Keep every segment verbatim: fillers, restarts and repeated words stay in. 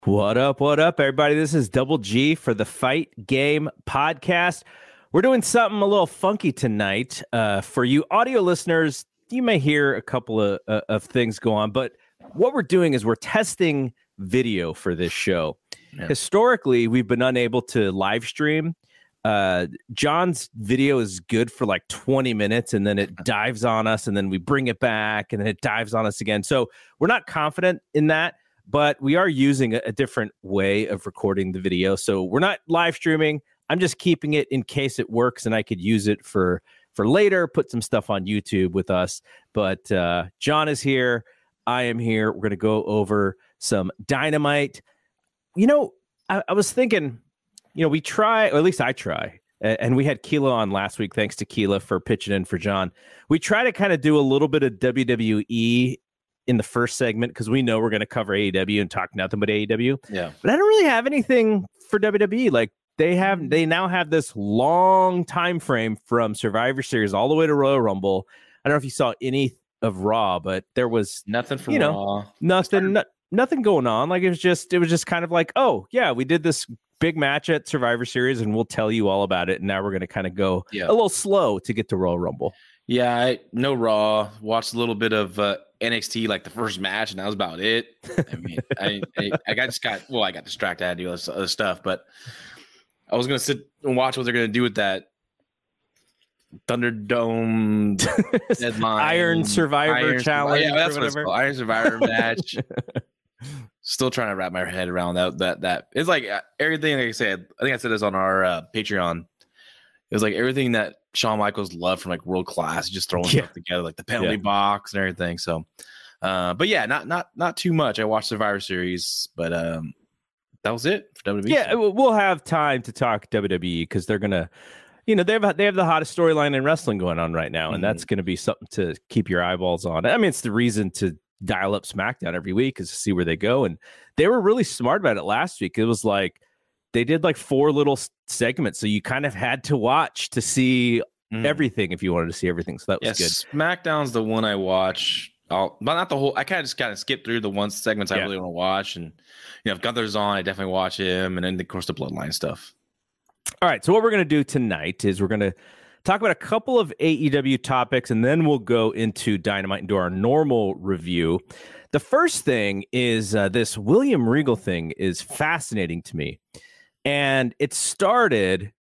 What up, what up, everybody? This is Double G for the Fight Game Podcast. We're doing something a little funky tonight. Uh, for you audio listeners, you may hear a couple of, uh, of things go on, but what we're doing is we're testing video for this show. Yeah. Historically, we've been unable to live stream. Uh, John's video is good for like twenty minutes, and then it dives on us, and then we bring it back, and then it dives on us again. So we're not confident in that. But we are using a, a different way of recording the video. So we're not live streaming. I'm just keeping it in case it works and I could use it for, for later, put some stuff on YouTube with us. But uh, John is here. I am here. We're going to go over some Dynamite. You know, I, I was thinking, you know, we try, or at least I try, and we had Keela on last week. Thanks to Keela for pitching in for John. We try to kind of do a little bit of W W E in the first segment because we know we're going to cover A E W and talk nothing but A E W. Yeah. But I don't really have anything for W W E. Like they have, they now have this long time frame from Survivor Series all the way to Royal Rumble. I don't know if you saw any of Raw, but there was nothing from you know, Raw. Nothing, no, nothing going on. Like it was just, it was just kind of like, oh yeah, we did this big match at Survivor Series and we'll tell you all about it. And now we're going to kind of go yeah. a little slow to get to Royal Rumble. Yeah. I, no Raw. Watched a little bit of uh, N X T, like the first match, and that was about it. I mean, I, I I got just got well, I got distracted. I had to do other, other stuff, but I was gonna sit and watch what they're gonna do with that Thunderdome deadline, Iron Survivor Iron Challenge. Survivor, yeah, that's what it's called. Iron Survivor match. Still trying to wrap my head around that. That that it's like uh, everything. Like I said, I think I said this on our uh, Patreon. It was like everything that Shawn Michaels loved from like World Class, just throwing yeah. stuff together, like the penalty yeah. box and everything. So, uh, but yeah, not not not too much. I watched Survivor Series, but um, that was it for W W E. Yeah, we'll have time to talk W W E because they're gonna, you know, they have they have the hottest storyline in wrestling going on right now, and mm-hmm. that's gonna be something to keep your eyeballs on. I mean, it's the reason to dial up SmackDown every week is to see where they go, and they were really smart about it last week. It was like they did like four little segments, so you kind of had to watch to see mm. everything if you wanted to see everything. So that was yes, good. SmackDown's the one I watch. I'll, but not the whole. I kind of just kind of skip through the one segments I yeah. really want to watch, and you know, if Gunther's on, I definitely watch him, and then of course the Bloodline stuff. All right, so what we're gonna do tonight is we're gonna talk about a couple of A E W topics, and then we'll go into Dynamite and do our normal review. The first thing is uh, this William Regal thing is fascinating to me. And it started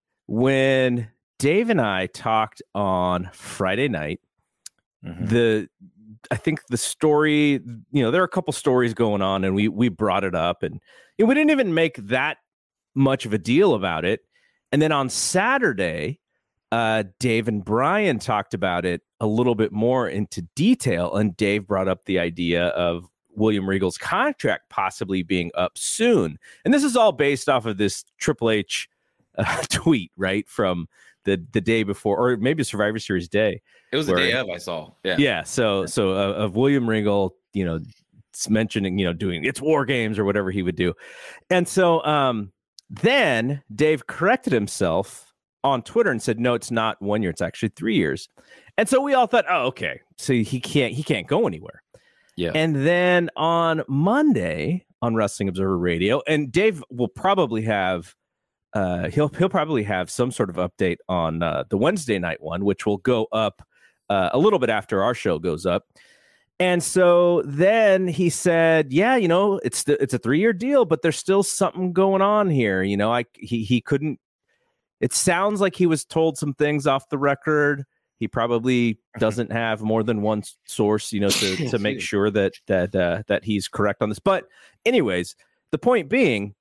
when Dave and I talked on Friday night. Mm-hmm. The I think the story, you know, there are a couple stories going on, and we we brought it up, and you know, we didn't even make that much of a deal about it. And then on Saturday, uh, Dave and Brian talked about it a little bit more into detail, and Dave brought up the idea of William Regal's contract possibly being up soon. And this is all based off of this Triple H uh, tweet, right? From the, the day before, or maybe Survivor Series day. It was where, the day of, I saw. Yeah. Yeah. So, so uh, of William Regal, you know, mentioning, you know, doing it's War Games or whatever he would do. And so um, then Dave corrected himself on Twitter and said, no, it's not one year. It's actually three years. And so we all thought, oh, okay. So he can't, he can't go anywhere. Yeah. And then on Monday on Wrestling Observer Radio, and Dave will probably have uh, he'll he'll probably have some sort of update on uh, the Wednesday night one, which will go up uh, a little bit after our show goes up. And so then he said, "Yeah, you know, it's the, it's a three year deal, but there's still something going on here. You know, I he he couldn't. It sounds like he was told some things off the record." He probably doesn't have more than one source, you know, to, to make sure that that uh, that he's correct on this. But anyways, the point being,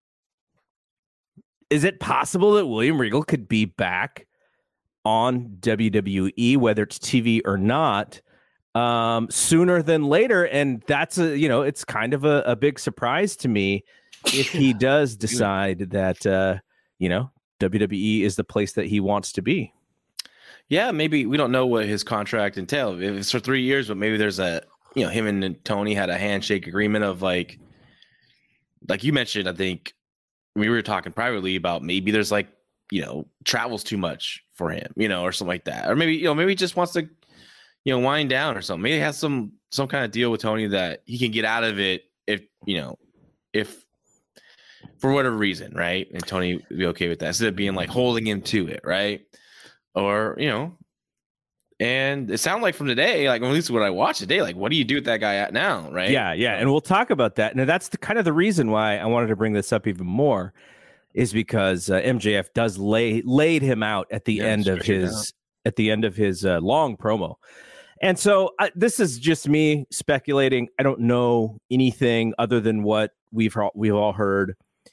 is it possible that William Regal could be back on W W E, whether it's T V or not, um, sooner than later? And that's a, you know, it's kind of a, a big surprise to me if he does decide that, uh, you know, W W E is the place that he wants to be. Yeah, maybe we don't know what his contract entails. If it's for three years, but maybe there's a, you know, him and Tony had a handshake agreement of like, like you mentioned, I think we were talking privately about maybe there's like, you know, travels too much for him, you know, or something like that. Or maybe, you know, maybe he just wants to, you know, wind down or something. Maybe he has some, some kind of deal with Tony that he can get out of it if, you know, if for whatever reason, right? And Tony would be okay with that instead of being like holding him to it, right? Or, you know, and it sounded like from today, like at least what I watched today, like what do you do with that guy at now, right? Yeah, yeah, and we'll talk about that. And that's the kind of the reason why I wanted to bring this up even more, is because uh, M J F does lay laid him out at the Yeah, end of stretch it his out. at the end of his uh, long promo. And so uh, this is just me speculating. I don't know anything other than what we've we've all heard.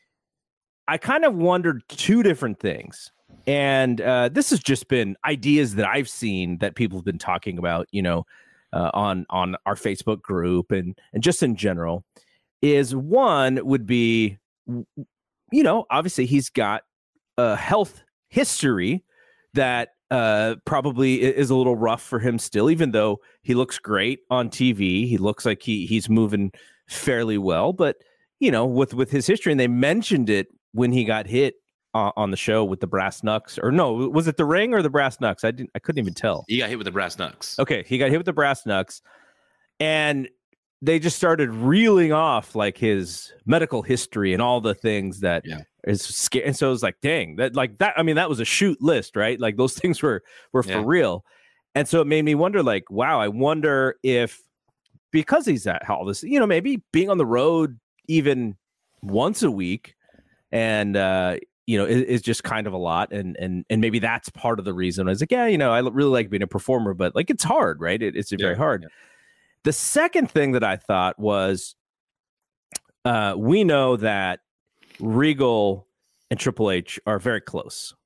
I kind of wondered two different things. And uh, this has just been ideas that I've seen that people have been talking about, you know, uh, on on our Facebook group and and just in general. Is one would be, you know, obviously he's got a health history that uh, probably is a little rough for him still, even though he looks great on T V. He looks like he he's moving fairly well, but you know, with with his history, and they mentioned it when he got hit uh, on the show with the brass knucks, or no, was it the ring or the brass knucks? I didn't, I couldn't even tell. He got hit with the brass knucks. Okay, he got hit with the brass knucks, and they just started reeling off like his medical history and all the things that Yeah. is scary. And so it was like, dang, that like that. I mean, that was a shoot list, right? Like those things were were for Yeah. real. And so it made me wonder, like, wow, I wonder if because he's at all this, you know, maybe being on the road even once a week, and uh, you know, is, is just kind of a lot, and and and maybe that's part of the reason. I was like, yeah, you know, I really like being a performer, but like it's hard, right? It, it's very Yeah, hard. yeah. The second thing that I thought was, uh, we know that Regal and Triple H are very close,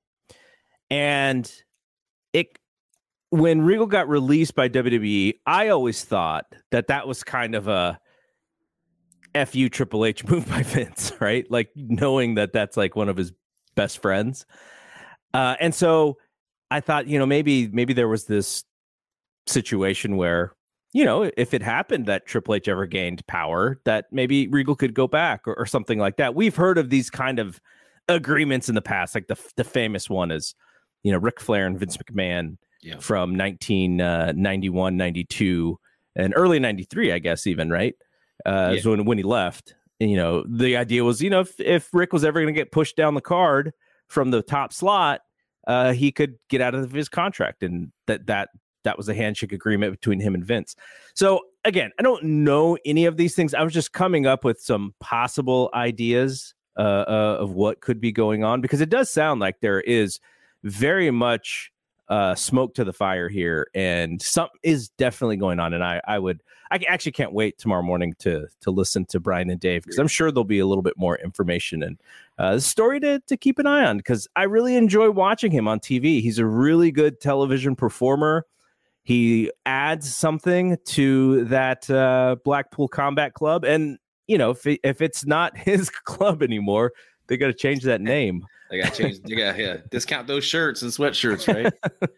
and it when Regal got released by W W E, I always thought that that was kind of a F you Triple H move by Vince, right? Like knowing that that's like one of his best friends, uh, and so I thought, you know, maybe maybe there was this situation where, you know, if it happened that Triple H ever gained power, that maybe Regal could go back or, or something like that. We've heard of these kind of agreements in the past, like the the famous one is, you know, Ric Flair and Vince McMahon Yeah. from nineteen ninety-one, ninety-two, and early ninety-three, I guess, even, right? Uh, Yeah. is when, when he left. And, you know, the idea was, you know, if, if Rick was ever going to get pushed down the card from the top slot, uh, he could get out of his contract. And that that that was a handshake agreement between him and Vince. So again, I don't know any of these things. I was just coming up with some possible ideas uh, uh, of what could be going on, because it does sound like there is very much uh, smoke to the fire here, and something is definitely going on. And I, I would, I actually can't wait tomorrow morning to to listen to Brian and Dave, because I'm sure there'll be a little bit more information and uh, the story to to keep an eye on, because I really enjoy watching him on T V. He's a really good television performer. He adds something to that uh, Blackpool Combat Club, and you know, if it, if it's not his club anymore, they got to change that name. They got to change. They got yeah, discount those shirts and sweatshirts, right?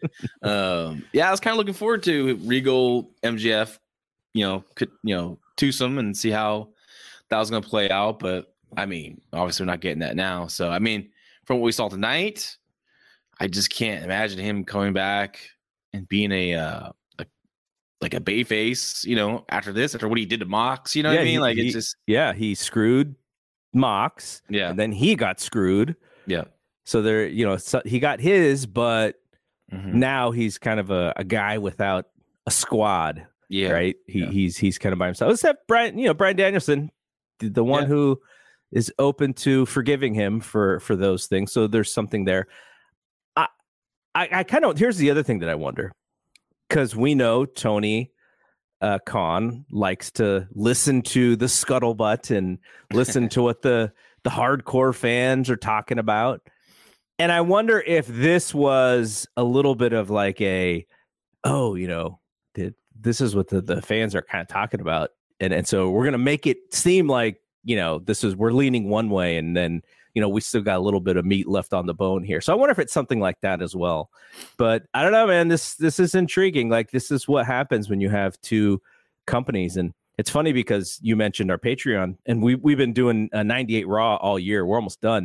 um, yeah, I was kind of looking forward to Regal M J F, you know, could you know twosome and see how that was going to play out. But I mean, obviously, we're not getting that now. So I mean, from what we saw tonight, I just can't imagine him coming back and being a, uh, a like a bayface, you know, after this, after what he did to Mox, you know Yeah, what I mean? he- Like he- it's just Yeah, he screwed Mox, yeah, and then he got screwed. yeah. So there, you know, so he got his, but Mhm. now he's kind of a, a guy without a squad, Yeah, right? He, yeah. He's he's kind of by himself. Except Brian, you know, Brian Danielson, the, the one Yeah. who is open to forgiving him for for those things. So there's something there. I I, I kind of here's the other thing that I wonder, because we know Tony uh, Khan likes to listen to the scuttlebutt and listen to what the the hardcore fans are talking about. And I wonder if this was a little bit of like a, oh, you know, th- this is what the, the fans are kind of talking about. And and so we're going to make it seem like, you know, this is, we're leaning one way, and then, you know, we still got a little bit of meat left on the bone here. So I wonder if it's something like that as well. But I don't know, man, this, this is intriguing. Like, this is what happens when you have two companies. And it's funny because you mentioned our Patreon, and we, we've been doing a ninety-eight Raw all year. We're almost done.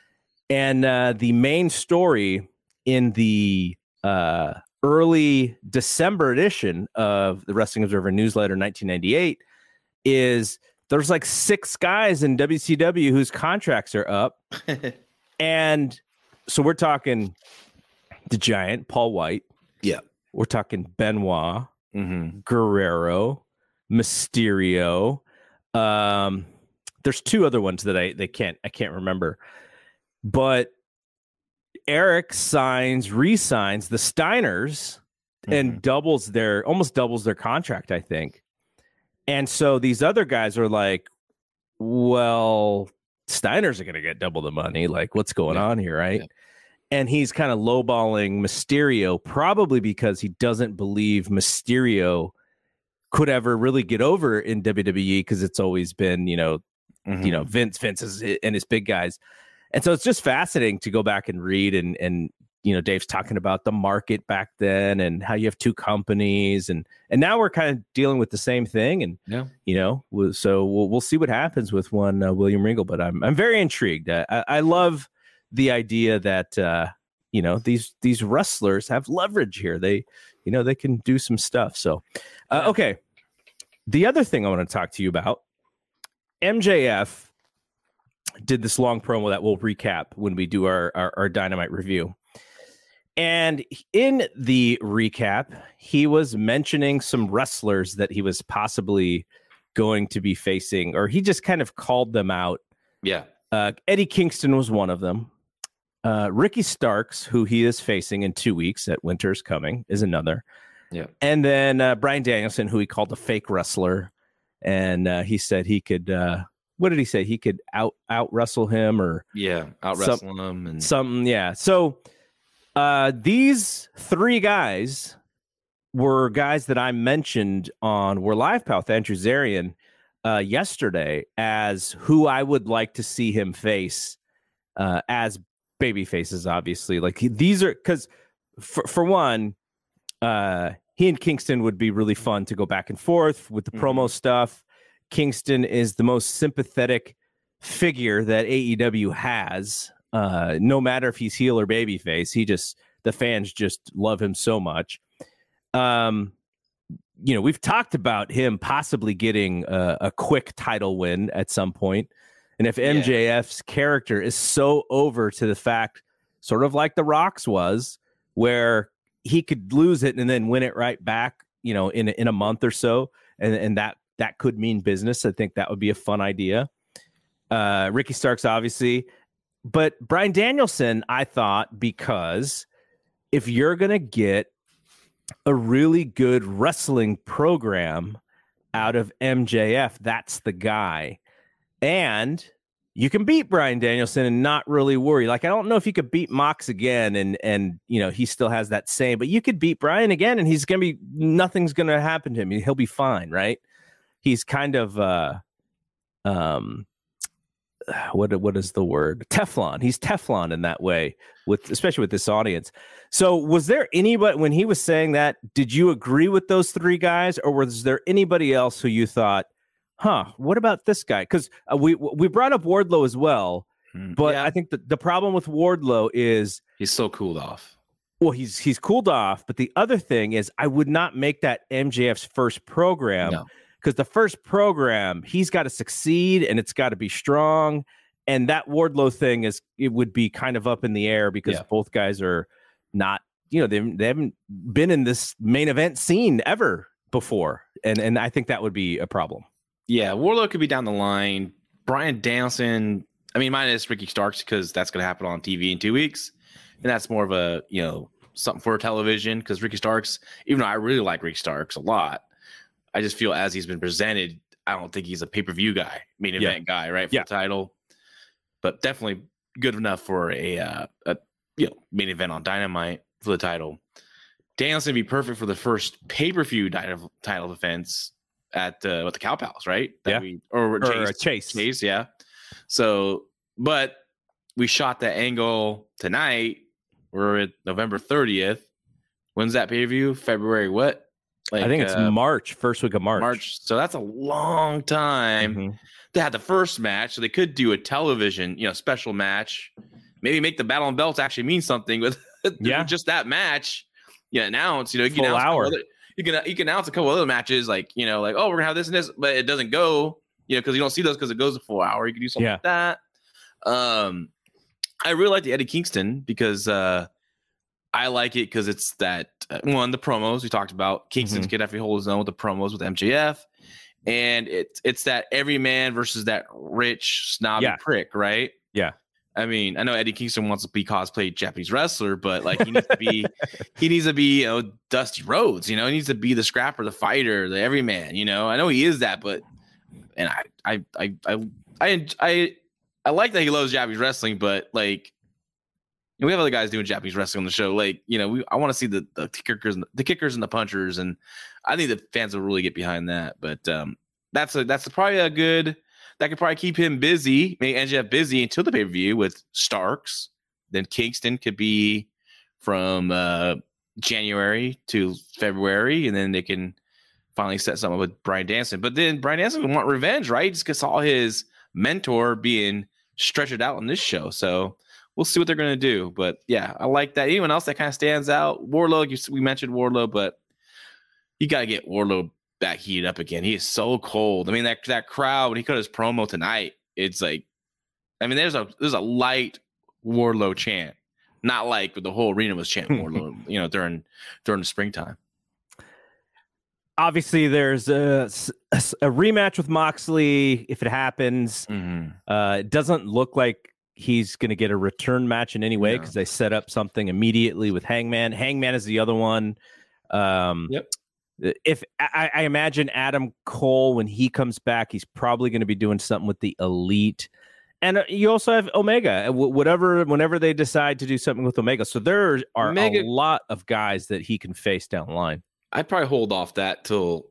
And uh, the main story in the uh, early December edition of the Wrestling Observer newsletter nineteen ninety-eight is there's like six guys in W C W whose contracts are up. And so we're talking the Giant, Paul White. Yeah. We're talking Benoit, mm-hmm. Guerrero, Mysterio. Um, there's two other ones that I they can't I can't remember. But Eric signs, re-signs the Steiners mm-hmm. and doubles their almost doubles their contract, I think. And so these other guys are like, well, Steiners are going to get double the money. Like, what's going yeah. on here, right? Yeah. And he's kind of lowballing Mysterio, probably because he doesn't believe Mysterio could ever really get over in W W E because it's always been, you know, mm-hmm. you know, Vince, Vince is, and his big guys. And so it's just fascinating to go back and read and, and, you know, Dave's talking about the market back then and how you have two companies and, and now we're kind of dealing with the same thing. And, yeah. you know, so we'll, we'll see what happens with one uh, William Regal, but I'm, I'm very intrigued. I, I love the idea that, uh, you know, these, these wrestlers have leverage here. They, you know, they can do some stuff. So, uh, okay. The other thing I want to talk to you about, M J F did this long promo that we'll recap when we do our, our, our Dynamite review. And in the recap, he was mentioning some wrestlers that he was possibly going to be facing, or he just kind of called them out. Yeah. Uh, Eddie Kingston was one of them. Uh, Ricky Starks, who he is facing in two weeks at Winter's Coming, is another. Yeah. And then uh, Bryan Danielson, who he called a fake wrestler. And uh, he said he could, uh, what did he say? He could out, out wrestle him or. Yeah, out wrestle him. And something. Yeah. So. Uh, these three guys were guys that I mentioned on We're Live Pal with Andrew Zarian uh, yesterday as who I would like to see him face uh, as baby faces, obviously. Like he, these are because for, for one, uh, he and Kingston would be really fun to go back and forth with the mm-hmm. promo stuff. Kingston is the most sympathetic figure that A E W has. Uh, no matter if he's heel or babyface, he just the fans just love him so much. Um, you know, we've talked about him possibly getting a, a quick title win at some point, and if M J F's yeah. character is so over to the fact, sort of like The Rock's was, where he could lose it and then win it right back, you know, in in a month or so, and and that that could mean business. I think that would be a fun idea. Uh, Ricky Starks, obviously. But Bryan Danielson, I thought, because if you're going to get a really good wrestling program out of M J F, that's the guy. And you can beat Bryan Danielson and not really worry. Like, I don't know if you could beat Mox again and, and you know, he still has that same, but you could beat Bryan again and he's going to be, nothing's going to happen to him. He'll be fine, right? He's kind of, uh, um, what what is the word? Teflon. He's Teflon in that way, with especially with this audience. So was there anybody, when he was saying that, did you agree with those three guys, or was there anybody else who you thought, huh, what about this guy? Because uh, we we brought up Wardlow as well, but yeah. I think the, the problem with Wardlow is he's so cooled off. Well, he's he's cooled off, but the other thing is I would not make that M J F's first program. No. Because the first program, he's got to succeed and it's got to be strong. And that Wardlow thing is, it would be kind of up in the air because yeah. both guys are not, you know, they, they haven't been in this main event scene ever before. And and I think that would be a problem. Yeah, Wardlow could be down the line. Bryan Danielson, I mean, minus Ricky Starks, because that's going to happen on T V in two weeks. And that's more of a, you know, something for television, because Ricky Starks, even though I really like Ricky Starks a lot, I just feel as he's been presented, I don't think he's a pay-per-view guy, main event yeah. guy, right? For yeah. the title. But definitely good enough for a, uh, a you know, main event on Dynamite for the title. Danielson would be perfect for the first pay-per-view title, title defense at uh, what the Cow Palace, right? That yeah. we, or, or Chase, Chase. Chase, yeah. So, but we shot that angle tonight. We're at November thirtieth. When's that pay-per-view? February what? Like, I think it's uh, March, first week of March. March. So that's a long time. Mm-hmm. They had the first match, so they could do a television, you know, special match. Maybe make the Battle on Belts actually mean something with yeah. just that match. Yeah, announce, you know, you Full can announce hour. Other, you can you can announce a couple other matches, like, you know, like, oh, we're gonna have this and this, but it doesn't go. you know, because you don't see those because it goes a full hour. You can do something Yeah. like that. Um, I really like the Eddie Kingston because uh, I like it because it's that uh, one the promos we talked about. Kingston's Mhm. get every hold his own with the promos with M J F, and it's it's that every man versus that rich snobby Yeah. prick, right? Yeah. I mean, I know Eddie Kingston wants to be cosplayed Japanese wrestler, but like he needs to be, he needs to be, you know, Dusty Rhodes. You know, he needs to be the scrapper, the fighter, the everyman. You know, I know he is that, but and I, I, I, I, I, I, I like that he loves Japanese wrestling, but like we have other guys doing Japanese wrestling on the show. Like, you know, we I want to see the the kickers, and the, the kickers and the punchers, and I think the fans will really get behind that. But um, that's a that's a, probably a good. That could probably keep him busy, make M J F busy until the pay-per-view with Starks. Then Kingston could be from uh, January to February, and then they can finally set something up with Bryan Danielson. But then Bryan Danielson would want revenge, right? Just because saw his mentor being stretched out on this show. So we'll see what they're going to do. But yeah, I like that. Anyone else that kind of stands out? Wardlow, you, we mentioned Wardlow, but you got to get Wardlow back heated up again. He is so cold. I mean, that that crowd when he cut his promo tonight, it's like, I mean, there's a there's a light Wardlow chant, not like the whole arena was chanting Wardlow, you know, during during the springtime. Obviously, there's a, a, a rematch with Moxley if it happens. Mm-hmm. Uh, it doesn't look like he's going to get a return match in any way because No. they set up something immediately with Hangman. Hangman is the other one. Um, Yep. If I, I imagine Adam Cole, when he comes back, he's probably going to be doing something with the Elite. And uh, you also have Omega, w- whatever, whenever they decide to do something with Omega. So there are Omega- a lot of guys that he can face down the line. I'd probably hold off that till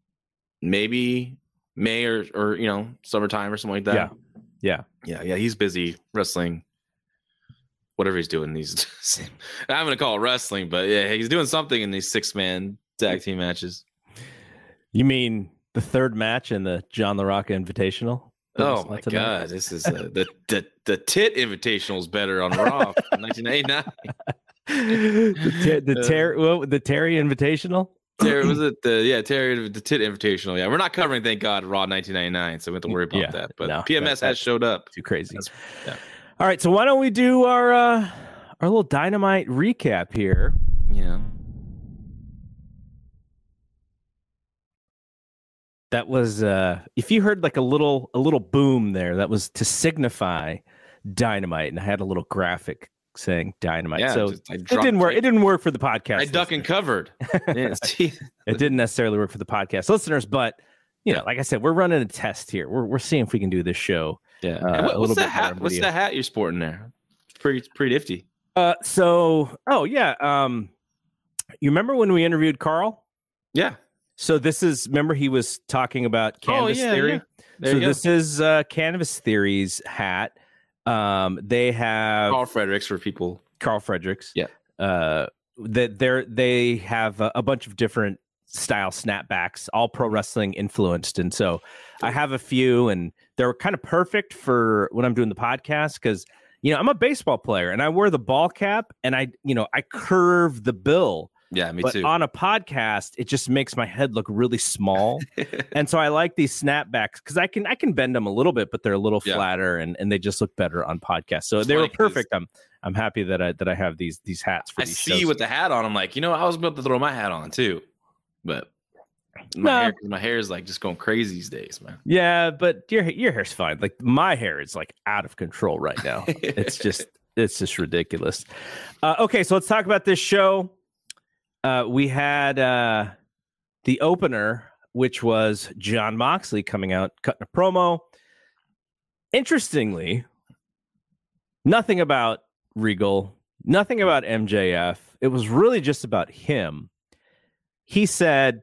maybe May or, or you know, summertime or something like that. Yeah. Yeah. Yeah. Yeah. He's busy wrestling. Whatever he's doing, he's I'm going to call it wrestling, but yeah, he's doing something in these six man tag team matches. You mean the third match in the John LaRocca Invitational? Oh my god, this is uh, the the the tit invitational is better on Raw nineteen eighty-nine. the ter- the, ter- well, the Terry Invitational. Terry was it the yeah Terry the tit invitational? Yeah, we're not covering, thank God, Raw nineteen ninety-nine, so we don't have to worry about Yeah, that. But no, P M S that- has showed up. Too crazy. That's- yeah. All right, so why don't we do our uh, our little Dynamite recap here? Yeah. That was uh, if you heard like a little a little boom there, that was to signify Dynamite, and I had a little graphic saying Dynamite. Yeah, so just- I it dropped- didn't work. It didn't work for the podcast. I duck and listeners. covered. Yeah, see? It didn't necessarily work for the podcast listeners, but you know, like I said, we're running a test here. We're we're seeing if we can do this show. Yeah. Uh, And a what, little what's bit that hat? better What's video. that hat you're sporting there? It's pretty it's pretty nifty. Uh, so oh yeah, um, you remember when we interviewed Carl? Yeah. So this is remember he was talking about Canvas oh, yeah, Theory. yeah. There So you go. this is uh, Canvas Theory's hat. Um, they have Carl Fredericks for people. Carl Fredericks. Yeah. Uh, that they're they have a, a bunch of different style snapbacks, all pro wrestling influenced, and so I have a few, and they're kind of perfect for when I'm doing the podcast because you know I'm a baseball player and I wear the ball cap and I you know I curve the bill. Yeah, me but too. on a podcast, it just makes my head look really small, and so I like these snapbacks because I can I can bend them a little bit, but they're a little Yeah. flatter and, and they just look better on podcasts. So It's they were funny 'cause- perfect. I'm I'm happy that I that I have these these hats for I these see shows. with the hat on. I'm like, you know, I was about to throw my hat on too, but my No. hair, my hair is like just going crazy these days, man. Yeah, but your your hair's fine. Like my hair is like out of control right now. It's just it's just ridiculous. Uh, okay, so let's talk about this show. Uh, we had uh, the opener, which was John Moxley coming out, cutting a promo. Interestingly, nothing about Regal, nothing about M J F. It was really just about him. He said,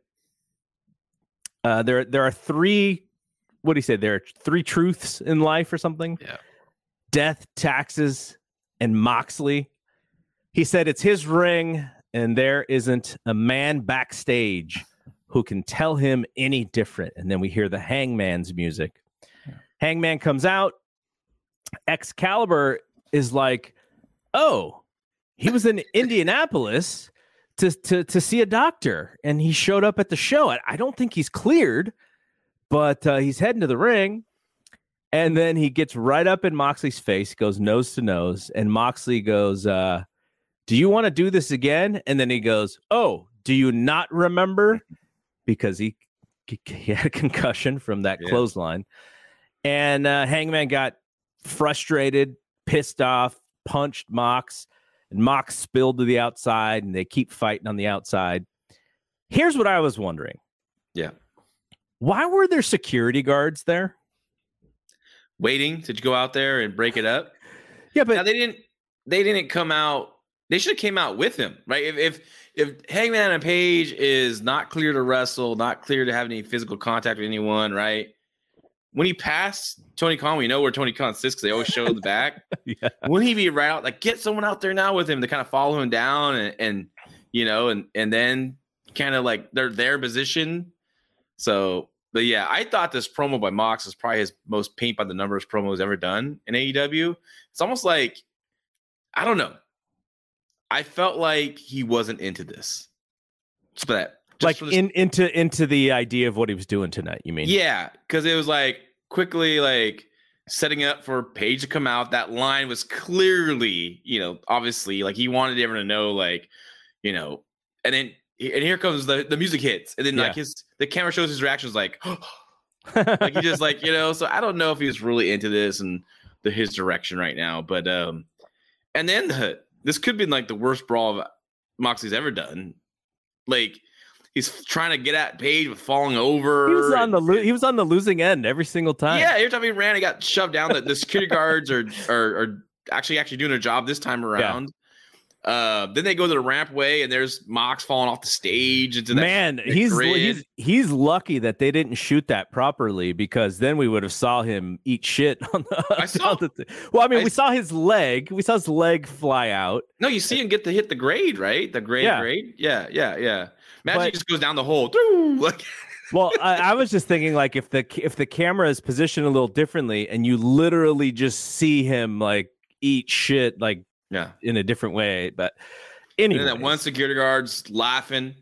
uh, "There, there are three. What do you say? There are three truths in life, or something. Yeah. Death, taxes, and Moxley." He said it's his ring, and there isn't a man backstage who can tell him any different. And then we hear the Hangman's music. Yeah. Hangman comes out. Excalibur is like, "Oh, he was in Indianapolis to, to, to see a doctor, and he showed up at the show. I, I don't think he's cleared, But uh, he's heading to the ring, and then he gets right up in Moxley's face, goes nose to nose, and Moxley goes, uh, do you want to do this again? And then he goes, oh, do you not remember? Because he, he had a concussion from that yeah. clothesline. And uh, Hangman got frustrated, pissed off, punched Mox, and Mox spilled to the outside, and they keep fighting on the outside. Here's what I was wondering. Yeah. Why were there security guards there? Waiting to go out there and break it up? Yeah, but now, they didn't they didn't come out. They should have came out with him, right? If if if Hangman and Page is not clear to wrestle, not clear to have any physical contact with anyone, right? When he passed Tony Khan, we know where Tony Khan sits because they always show the back. Yeah. Wouldn't he be right out? Like, get someone out there now with him to kind of follow him down and, and you know, and and then kind of like they're their position. So, but yeah, I thought this promo by Mox is probably his most paint by the numbers promo he's ever done in A E W. It's almost like, I don't know. I felt like he wasn't into this. Just for that. Just like for this. in into into the idea of what he was doing tonight, you mean? Yeah, because it was like quickly like setting up for Page to come out. That line was clearly, you know, obviously like he wanted everyone to know, like, you know, and then and here comes the, the music hits, and then yeah. like his the camera shows his reactions like like he just like, you know, so I don't know if he was really into this and the his direction right now, but um and then the this could be like the worst brawl Moxley's ever done. Like he's trying to get at Page with falling over. He was on the lo- and, he was on the losing end every single time. Yeah, every time he ran, he got shoved down. The, the security guards are, are are actually actually doing their job this time around. Yeah. Uh, then they go to the rampway, and there's Mox falling off the stage into that. Man, he's he's he's lucky that they didn't shoot that properly, because then we would have saw him eat shit on the. I saw. The th- well, I mean, I, we saw his leg. We saw his leg fly out. No, you see him get to hit the grade, right? The grade, yeah. grade. Yeah, yeah, yeah. Magic but, just goes down the hole. Like. Well, I, I was just thinking, like, if the if the camera is positioned a little differently, and you literally just see him like eat shit, like. Yeah, in a different way, but anyway, that one security guard's laughing.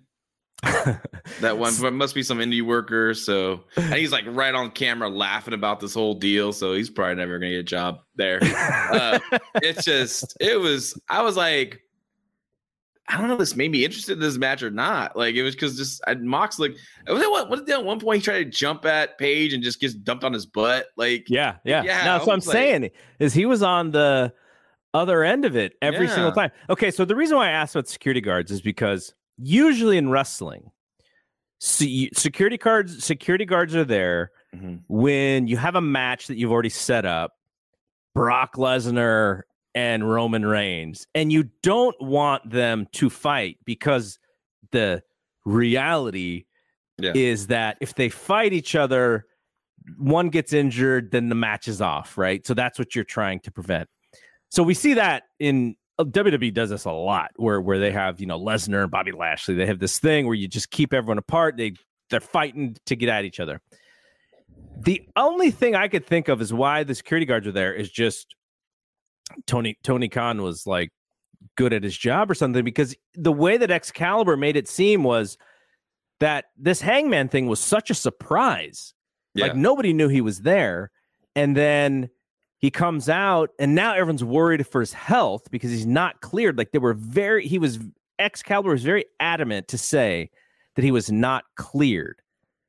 That one but must be some indie worker. So and he's like right on camera laughing about this whole deal. So he's probably never gonna get a job there. uh, it's just it was. I was like, I don't know. This made me interested in this match or not. Like it was because just I, Mox like what what did at one point he tried to jump at Page and just gets dumped on his butt. Like yeah, yeah. yeah. No, that's what I'm like, saying is he was on the other end of it every yeah. single time. Okay, so the reason why I asked about security guards is because usually in wrestling, see, security guards security guards are there mm-hmm. when you have a match that you've already set up, Brock Lesnar and Roman Reigns, and you don't want them to fight because the reality yeah. is that if they fight each other, one gets injured, then the match is off, right? So that's what you're trying to prevent. So we see that in uh, W W E does this a lot, where where they have, you know, Lesnar and Bobby Lashley. They have this thing where you just keep everyone apart. They they're fighting to get at each other. The only thing I could think of is why the security guards are there is just Tony Tony Khan was like good at his job or something, because the way that Excalibur made it seem was that this Hangman thing was such a surprise. Yeah. Like nobody knew he was there, and then he comes out, and now everyone's worried for his health because he's not cleared. Like they were very, he was, Excalibur was very adamant to say that he was not cleared.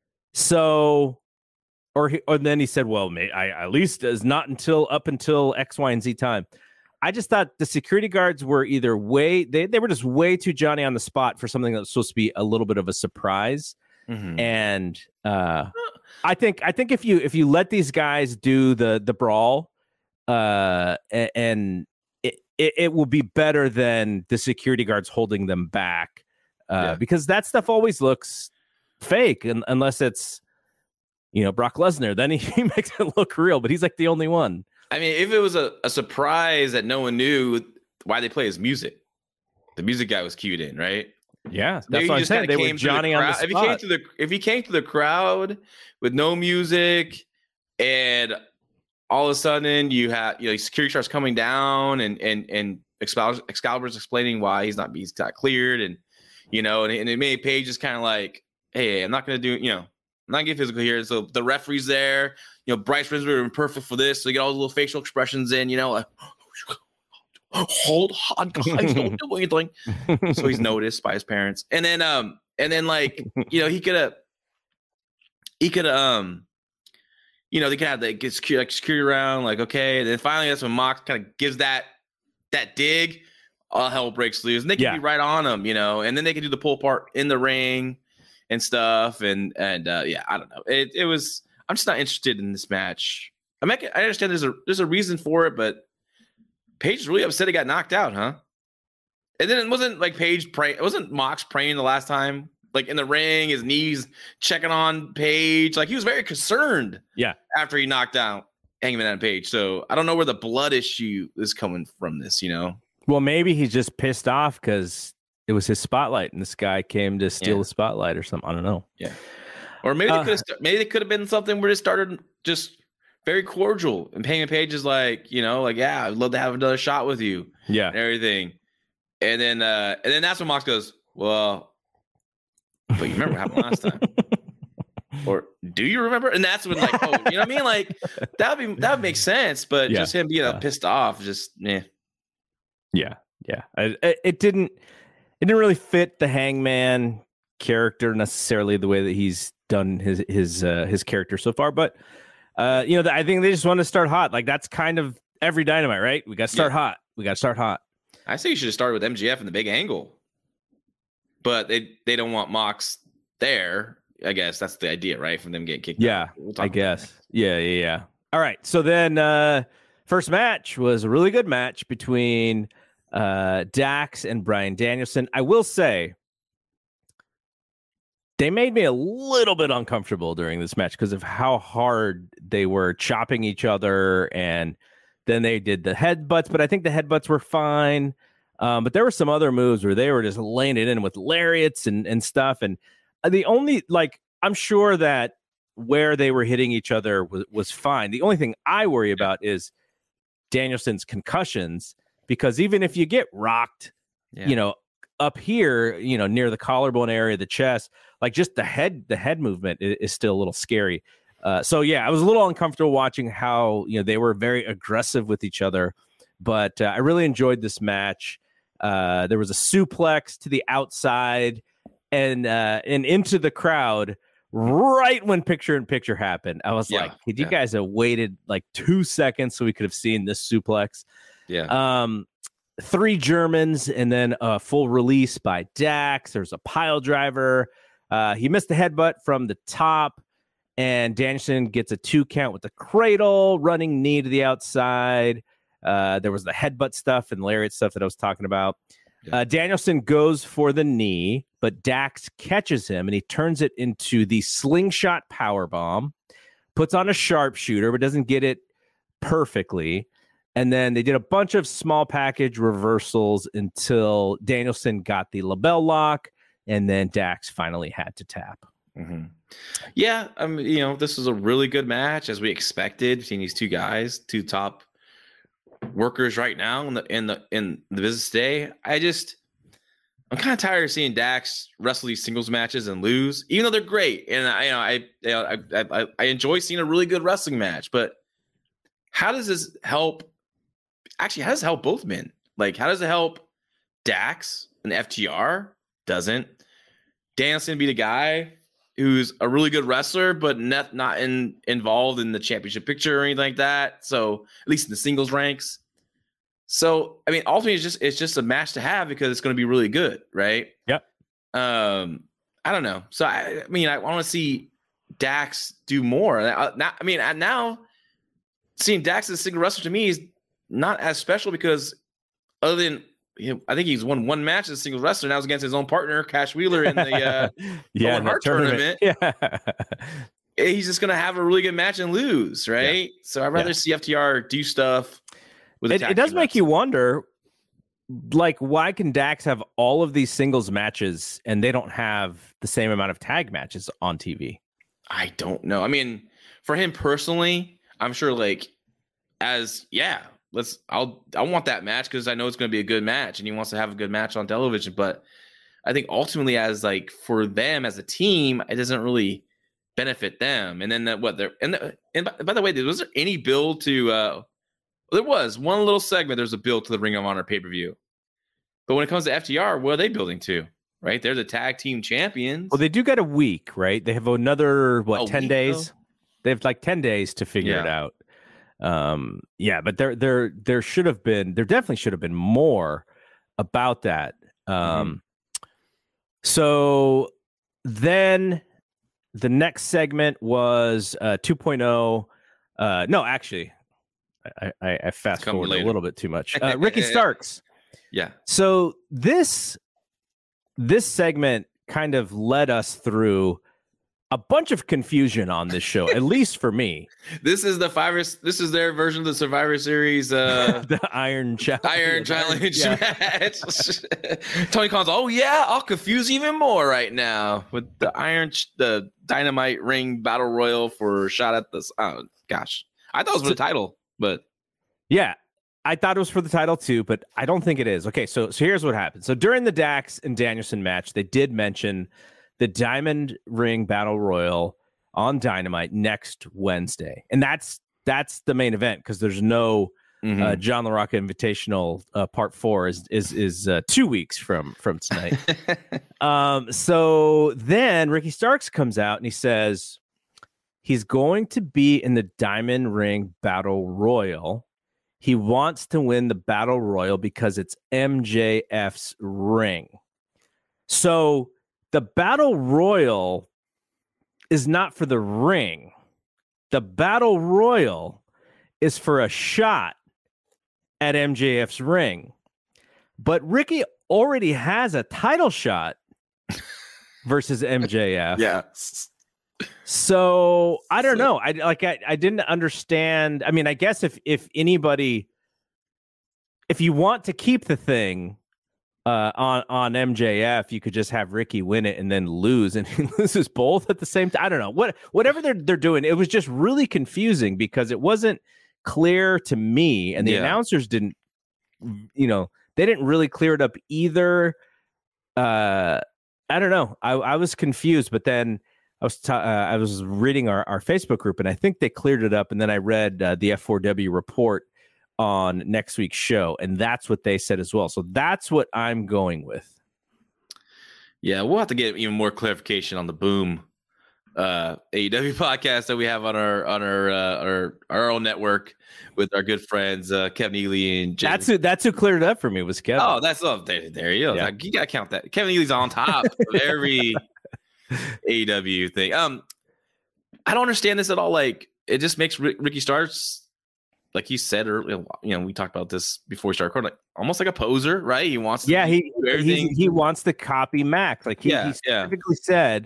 So, or he, or then he said, well, may, I at least is not until up until X, Y, and Z time. I just thought the security guards were either way, they, they were just way too Johnny on the spot for something that was supposed to be a little bit of a surprise. Mm-hmm. And uh, I think, I think if you, if you let these guys do the, the brawl, uh and it, it it will be better than the security guards holding them back, uh yeah. because that stuff always looks fake, and unless it's, you know, Brock Lesnar, then he, he makes it look real, but he's like the only one. I mean, if it was a, a surprise that no one knew why they play his music, the music guy was cued in, right? Yeah, so that's what I'm saying. They were Johnny on the spot. If he came to the if he came to the crowd with no music, and all of a sudden you have, you know, security starts coming down, and and and Excalibur, Excalibur's explaining why he's not he's not cleared, and you know, and, and it made Page just kind of like, hey, I'm not gonna do, you know, I'm not get physical here. So the referee's there. You know, Bryce Remsburg is perfect for this. So you get all the little facial expressions in. You know, like hold on, guys, don't do anything. So he's noticed by his parents, and then um, and then like you know, he could have, he could um. You know, they can have the get security, like security around, like, okay. And then finally, that's when Mox kind of gives that that dig. All hell breaks loose. And they can yeah. be right on him, you know. And then they can do the pull part in the ring and stuff. And, and uh, yeah, I don't know. It it was – I'm just not interested in this match. I mean, I understand there's a there's a reason for it, but Paige is really upset he got knocked out, huh? And then it wasn't like Paige praying – it wasn't Mox praying the last time. Like in the ring, his knees checking on Paige. Like he was very concerned. Yeah. After he knocked out Hangman Adam Page. So I don't know where the blood issue is coming from this, you know? Well, maybe he's just pissed off because it was his spotlight and this guy came to steal yeah. the spotlight or something. I don't know. Yeah. Or maybe uh, they could have maybe it could have been something where it started just very cordial. And Hangman Page is like, you know, like, yeah, I'd love to have another shot with you. Yeah. And everything. And then uh, and then that's when Mox goes, well, but you remember what happened last time. Or do you remember? And that's when, like, oh, you know what I mean? Like, that would be that would make sense. But yeah. just him being yeah. pissed off, just yeah, yeah, yeah. I, it, it didn't it didn't really fit the Hangman character necessarily the way that he's done his his uh, his character so far. But uh, you know, I think they just want to start hot. Like that's kind of every Dynamite, right? We got to start yeah. hot. We got to start hot. I say you should have started with M J F and the big angle. But they, they don't want Mox there. I guess that's the idea, right? From them getting kicked yeah, out. We'll I guess. Yeah, yeah, yeah. All right. So then uh, first match was a really good match between uh, Dax and Bryan Danielson. I will say they made me a little bit uncomfortable during this match because of how hard they were chopping each other. And then they did the headbutts, but I think the headbutts were fine. Um, but there were some other moves where they were just laying it in with lariats and, and stuff. And the only, like, I'm sure that where they were hitting each other was, was fine. The only thing I worry about is Danielson's concussions, because even if you get rocked, yeah. you know, up here, you know, near the collarbone area, the chest, like just the head, the head movement is, is still a little scary. Uh, so, yeah, I was a little uncomfortable watching how, you know, they were very aggressive with each other. But uh, I really enjoyed this match. Uh, there was a suplex to the outside and uh, and into the crowd right when picture in picture happened. I was yeah, like, could you yeah. guys have waited like two seconds so we could have seen this suplex? Yeah. Um, three Germans and then a full release by Dax. There's a pile driver. Uh, he missed the headbutt from the top, and Danielson gets a two count with the cradle, running knee to the outside. Uh, there was the headbutt stuff and lariat stuff that I was talking about. Yeah. Uh, Danielson goes for the knee, but Dax catches him and he turns it into the slingshot powerbomb, puts on a sharpshooter, but doesn't get it perfectly. And then they did a bunch of small package reversals until Danielson got the label lock, and then Dax finally had to tap. Mm-hmm. Yeah, I mean, you know, this was a really good match as we expected between these two guys, two top workers right now in the in the in the business today. I just I'm kind of tired of seeing Dax wrestle these singles matches and lose, even though they're great. And I you know I you know, I, I I enjoy seeing a really good wrestling match. But how does this help? Actually, how does it help both men? Like, how does it help Dax and F T R? Doesn't. Danielson be the guy who's a really good wrestler, but not not in, involved in the championship picture or anything like that. So at least in the singles ranks. So I mean, ultimately, it's just it's just a match to have because it's going to be really good, right? Yep. Um, I don't know. So I, I mean, I want to see Dax do more. I, now, I mean, now seeing Dax as a single wrestler to me is not as special because other than you know, I think he's won one match as a single wrestler. Now it's against his own partner, Cash Wheeler, in the uh, yeah, Owen Hart tournament. tournament. Yeah. He's just going to have a really good match and lose, right? Yeah. So I'd rather yeah. see F T R do stuff. With it, it does make you wonder, like, why can Dax have all of these singles matches and they don't have the same amount of tag matches on T V? I don't know. I mean, for him personally, I'm sure, like, as yeah. Let's. I'll. I want that match because I know it's going to be a good match, and he wants to have a good match on television. But I think ultimately, as like for them as a team, it doesn't really benefit them. And then that what they're and, the, and by, by the way, was there any build to? Uh, there was one little segment. There's a build to the Ring of Honor pay per view, but when it comes to F T R, what are they building to? Right, they're the tag team champions. Well, they do get a week, right? They have another what, a ten week, days? Though? They have like ten days to figure yeah. it out. Um, yeah, but there, there, there should have been, there definitely should have been more about that. Um, mm-hmm. So then the next segment was uh, two point oh. Uh, no, actually, I, I, I fast forwarded a little bit too much. Uh, Ricky Starks. Yeah. So this this segment kind of led us through a bunch of confusion on this show, at least for me. This is the virus. This is their version of the Survivor Series. Uh, the Iron Challenge. Iron Challenge yeah. match. Tony Khan's, oh yeah, I'll confuse even more right now with the Iron, the Dynamite Ring Battle Royal for a shot at this. Oh gosh, I thought it was for the title, but yeah, I thought it was for the title too, but I don't think it is. Okay, so so here's what happened. So during the Dax and Danielson match, they did mention the Diamond Ring Battle Royal on Dynamite next Wednesday. And that's that's the main event because there's no mm-hmm. uh, John LaRocca Invitational uh, Part Four is is is uh, two weeks from from tonight. um, so then Ricky Starks comes out and he says he's going to be in the Diamond Ring Battle Royal. He wants to win the Battle Royal because it's M J F's ring. So the Battle Royal is not for the ring. The Battle Royal is for a shot at M J F's ring. But Ricky already has a title shot versus M J F. Yeah. So I don't know. I like I, I didn't understand. I mean, I guess if if anybody if you want to keep the thing Uh, on on M J F, you could just have Ricky win it and then lose, and he loses both at the same time. I don't know what whatever they're they're doing. It was just really confusing because it wasn't clear to me, and the yeah. announcers didn't, you know, they didn't really clear it up either. Uh, I don't know. I I was confused, but then I was ta- uh, I was reading our our Facebook group, and I think they cleared it up, and then I read uh, the F four W report on next week's show, and that's what they said as well. So that's what I'm going with. Yeah, we'll have to get even more clarification on the Boom uh, A E W podcast that we have on our on our uh, our our own network with our good friends uh, Kevin Ely and James. That's who that's who cleared it up for me was Kevin. Oh, that's oh, there, there you go. Yeah. Like, you gotta count that. Kevin Ely's on top of every A E W thing. Um, I don't understand this at all. Like, it just makes Rick, Ricky Starks. Like he said earlier, you know, we talked about this before we started recording, like almost like a poser, right? He wants to yeah, he he, he wants to copy Mac. Like he, yeah, he specifically yeah. said,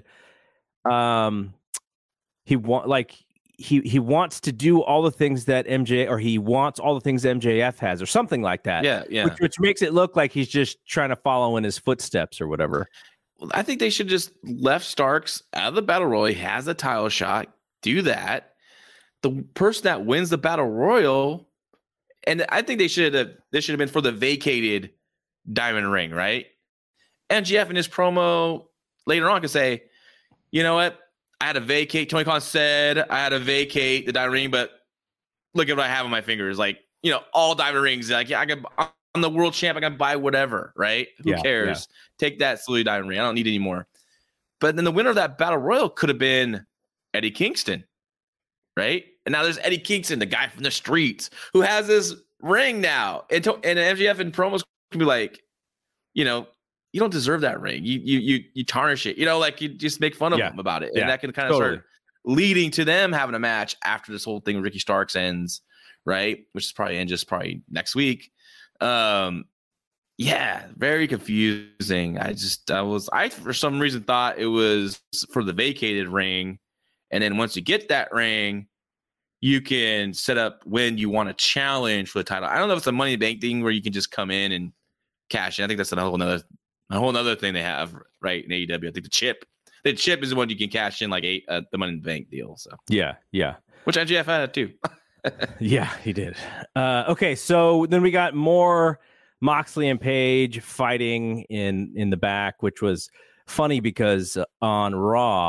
um, he want like he he wants to do all the things that M J or he wants all the things M J F has or something like that. Yeah, yeah. Which, which makes it look like he's just trying to follow in his footsteps or whatever. Well, I think they should just left Starks out of the battle royal. He has a title shot. Do that. The person that wins the battle royal, and I think they should have this should have been for the vacated diamond ring, right? M J F in his promo later on could say, you know what? I had to vacate. Tony Khan said I had to vacate the diamond ring, but look at what I have on my fingers. Like, you know, all diamond rings. Like, yeah, I can I'm the world champ, I can buy whatever, right? Who yeah, cares? Yeah. Take that silly diamond ring. I don't need any more. But then the winner of that battle royal could have been Eddie Kingston. Right? And now there's Eddie Kingston, the guy from the streets, who has this ring now. And, to, and M J F and promos can be like, you know, you don't deserve that ring. You you you you tarnish it. You know, like you just make fun of yeah. them about it. Yeah. And that can kind of totally. start leading to them having a match after this whole thing with Ricky Starks ends, right? Which is probably end just probably next week. Um, yeah, very confusing. I just I was I for some reason thought it was for the vacated ring. And then once you get that ring, you can set up when you want to challenge for the title. I don't know if it's a Money in the Bank thing where you can just come in and cash in. I think that's a whole nother, a whole nother thing they have right in A E W. I think the chip, the chip is the one you can cash in like eight, uh, the Money in the Bank deal. So yeah, yeah, which M J F had too. yeah, he did. Uh, okay, so then we got more Moxley and Page fighting in in the back, which was funny because on Raw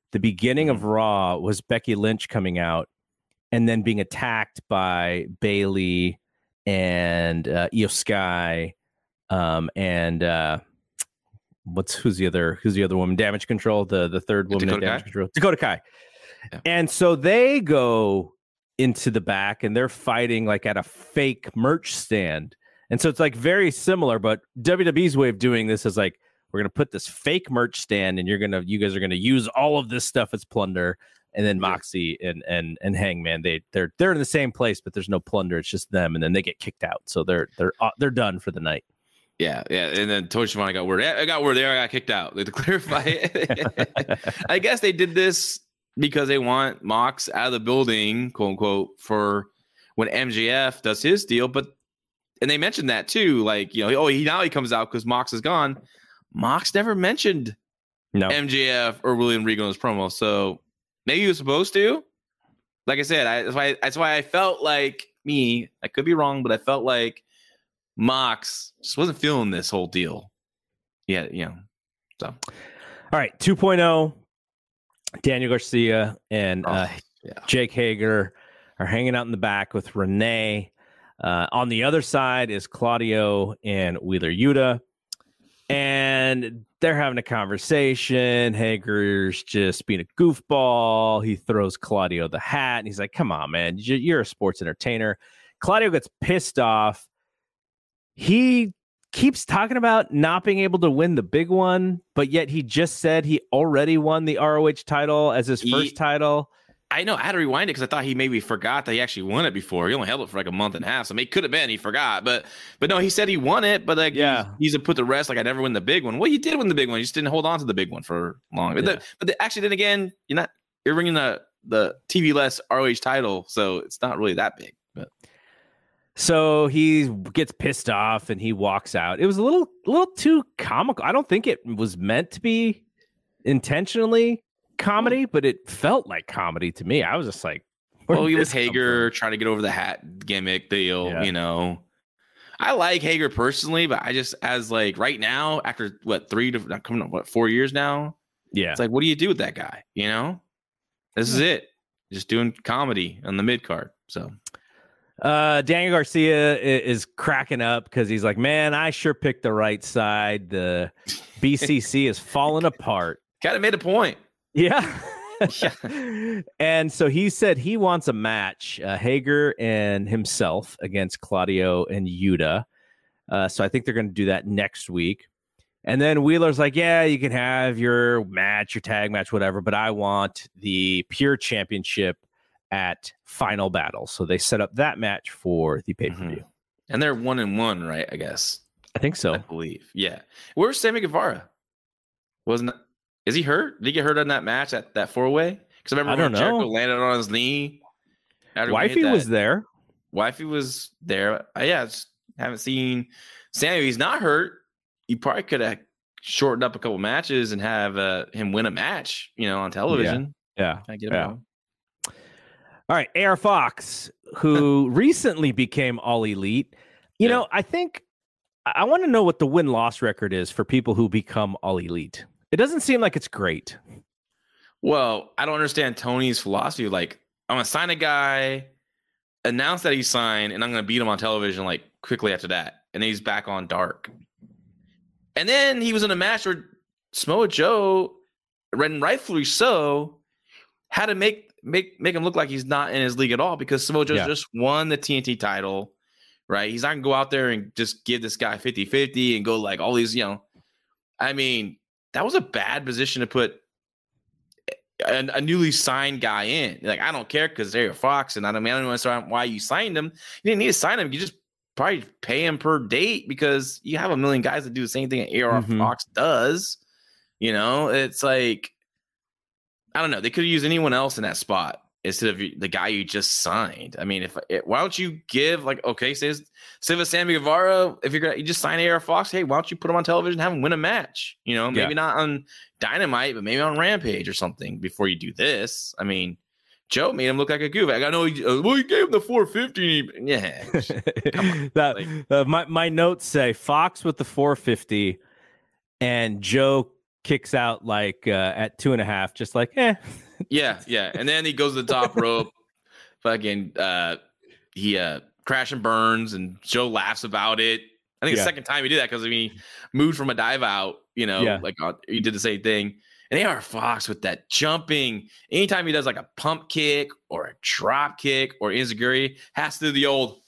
the beginning mm-hmm. of Raw was Becky Lynch coming out and then being attacked by Bayley and uh, Io Sky, um, and uh, what's who's the other who's the other woman? Damage Control, the the third woman in Damage Kai? Control, Dakota Kai. Yeah. And so they go into the back and they're fighting like at a fake merch stand. And so it's like very similar, but W W E's way of doing this is like, we're going to put this fake merch stand and you're going to, you guys are going to use all of this stuff as plunder. And then Moxie and, and, and Hangman, they they're, they're in the same place, but there's no plunder. It's just them. And then they get kicked out. So they're, they're, uh, they're done for the night. Yeah. Yeah. And then Tony Schiavone got word. I got word there. I got kicked out. They had to clarify it. I guess they did this because they want Mox out of the building, quote unquote, for when M J F does his deal. But, and they mentioned that too. Like, you know, oh, he now he comes out because Mox is gone. Mox never mentioned no. M J F or William Regal in his promo. So maybe he was supposed to. Like I said, I, that's why that's why I felt like me, I could be wrong, but I felt like Mox just wasn't feeling this whole deal. Yeah, you know. So all right, two point oh. Daniel Garcia and oh, uh, yeah. Jake Hager are hanging out in the back with Renee. Uh, on the other side is Claudio and Wheeler Yuta. And they're having a conversation. Hager's just being a goofball. He throws Claudio the hat. And he's like, come on, man. You're a sports entertainer. Claudio gets pissed off. He keeps talking about not being able to win the big one, but yet he just said he already won the R O H title as his first he, title. I know. I had to rewind it because I thought he maybe forgot that he actually won it before. He only held it for like a month and a half. So it could have been he forgot. But but no, he said he won it. But like, yeah, he's, he's put the rest like I never win the big one. Well, you did win the big one. You just didn't hold on to the big one for long. But, yeah. the, but the, actually, then again, you're not you're ringing the the T V-less R O H title, so it's not really that big. But so he gets pissed off and he walks out. It was a little a little too comical. I don't think it was meant to be intentionally comedy, but it felt like comedy to me. I was just like, well, he was Hager trying to get over the hat gimmick deal, yeah. you know. I like Hager personally, but I just as like right now, after what three to coming up what four years now, yeah, it's like, what do you do with that guy? You know, this is it, just doing comedy on the mid card. So, uh, Daniel Garcia is, is cracking up because he's like, man, I sure picked the right side. The B C C is falling apart. Kind of made a point. Yeah. yeah. And so he said he wants a match, uh, Hager and himself against Claudio and Yuta. Uh, so I think they're going to do that next week. And then Wheeler's like, yeah, you can have your match, your tag match, whatever, but I want the pure championship at Final Battle. So they set up that match for the pay-per-view. Mm-hmm. And they're one and one, right? I guess. I think so. I believe. Yeah. Where's Sammy Guevara? Wasn't it? Is he hurt? Did he get hurt on that match, that, that four-way? Because I remember I don't when Jericho know. landed on his knee. Wifey was there. Wifey was there. I, yeah, just haven't seen Sammy. He's not hurt. You probably could have shortened up a couple matches and have uh, him win a match, you know, on television. Yeah. yeah. I get yeah. All right. A R Fox, who recently became All Elite. You yeah. know, I think I want to know what the win-loss record is for people who become All Elite. It doesn't seem like it's great. Well, I don't understand Tony's philosophy. Like, I'm going to sign a guy, announce that he signed, and I'm going to beat him on television like quickly after that. And then he's back on Dark. And then he was in a match where Samoa Joe, and rightfully so, had to make make make him look like he's not in his league at all because Samoa Joe yeah. just won the T N T title, right? He's not going to go out there and just give this guy fifty-fifty and go like all these, you know. I mean, that was a bad position to put a, a newly signed guy in. Like, I don't care because they're Fox, and I don't, I don't understand why you signed him. You didn't need to sign him. You just probably pay him per date because you have a million guys that do the same thing that A R mm-hmm. Fox does. You know, it's like, I don't know. They could have used anyone else in that spot instead of the guy you just signed. I mean, if it, why don't you give like, okay, say, say with Sammy Guevara, if you're gonna you just sign A R Fox, hey, why don't you put him on television, have him win a match? You know, maybe yeah. not on Dynamite, but maybe on Rampage or something before you do this. I mean, Joe made him look like a goof. I know. He, uh, well, he gave him the four fifty. Yeah, that like, uh, my my notes say Fox with the four fifty, and Joe kicks out like uh, at two and a half, just like, eh. Yeah, yeah. And then he goes to the top rope. Fucking, uh, he uh, crash and burns, and Joe laughs about it. I think yeah. the second time he did that because I mean, he moved from a dive out, you know, yeah. like uh, he did the same thing. And A R Fox with that jumping, anytime he does like a pump kick or a drop kick or enziguri, has to do the old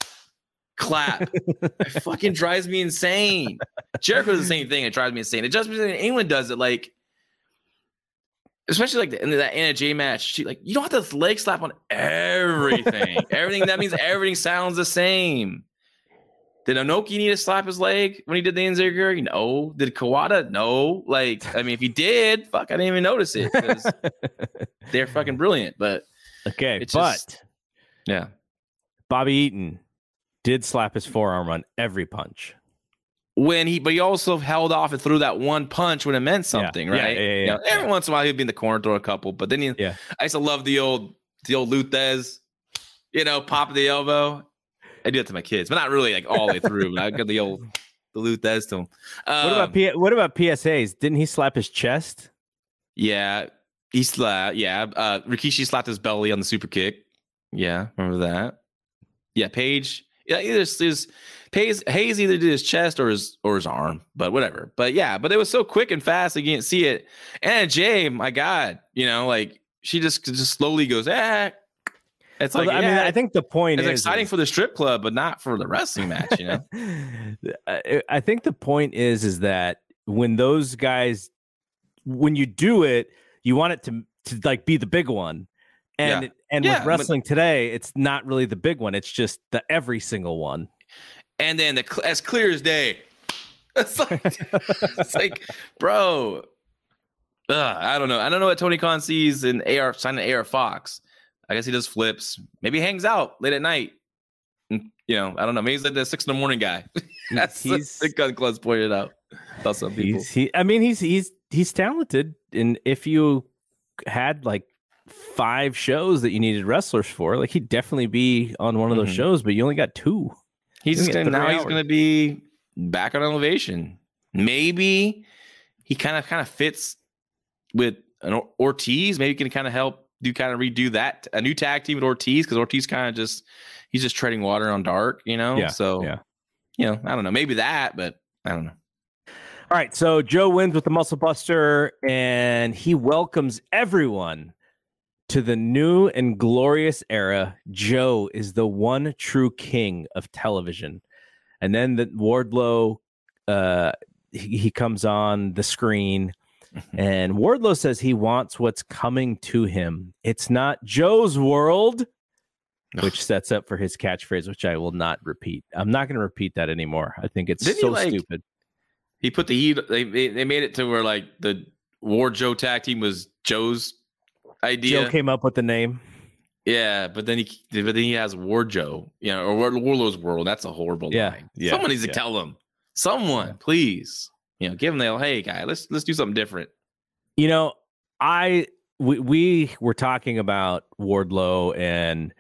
clap. It fucking drives me insane. Jericho does the same thing. It drives me insane. It just means anyone does it, like, especially like the end of that Anna Jay match. She like, you don't have to leg slap on everything. Everything that means everything sounds the same. Did Inoki need to slap his leg when he did the enziguri? No. Did Kawada? No. Like, I mean, if he did, fuck, I didn't even notice it because they're fucking brilliant. But okay, it's but just, yeah, Bobby Eaton did slap his forearm on every punch. When he, but he also held off and threw that one punch when it meant something, yeah. right? Yeah, yeah, yeah, you know, yeah. Every once in a while he'd be in the corner, throw a couple, but then he, yeah. I used to love the old, the old Luthez, you know, pop of the elbow. I do that to my kids, but not really like all the way through. I got the old, the Luthez to him. Um, what about P- what about P S As? Didn't he slap his chest? Yeah, he slapped. Yeah, uh, Rikishi slapped his belly on the super kick. Yeah, remember that? Yeah, Paige. Yeah, either his Hayes, Hayes either did his chest or his or his arm, but whatever. But yeah, but it was so quick and fast, you didn't see it. And Jay, my God, you know, like she just just slowly goes, ah. It's well, like, I yeah, mean, I think the point it's is exciting is, for the strip club, but not for the wrestling match, you know. I, I think the point is is that when those guys, when you do it, you want it to to like be the big one. And yeah. and yeah, with wrestling but, today, it's not really the big one. It's just the every single one. And then the as clear as day. It's like, it's like bro. Ugh, I don't know. I don't know what Tony Khan sees in A R signing A R Fox. I guess he does flips. Maybe he hangs out late at night. And, you know, I don't know. Maybe he's like the six in the morning guy. That's he's, the Gun Club's pointed out. About some people. He, I mean, he's he's he's talented. And if you had like five shows that you needed wrestlers for, like he'd definitely be on one of those mm-hmm. shows, but you only got two. He's just gonna now hours. He's gonna be back on Elevation. Maybe he kind of kind of fits with an Ortiz. Maybe he can kind of help do kind of redo that a new tag team with Ortiz, because Ortiz kind of just he's just treading water on dark, you know. Yeah, so yeah, you know, I don't know, maybe that, but I don't know. All right, so Joe wins with the Muscle Buster, and he welcomes everyone to the new and glorious era. Joe is the one true king of television. And then the Wardlow, uh, he, he comes on the screen, and Wardlow says he wants what's coming to him. It's not Joe's world, which sets up for his catchphrase, which I will not repeat. I'm not going to repeat that anymore. I think it's Didn't so he, like, stupid. He put the heat. They they made it to where like the Ward Joe tag team was Joe's idea. Joe came up with the name. Yeah, but then he but then he has Ward Joe, you know, or Warlow's World. That's a horrible yeah, line. Yeah, Someone needs to yeah. tell them. Someone, please. You know, give them the hey guy, let's let's do something different. You know, I we we were talking about Wardlow and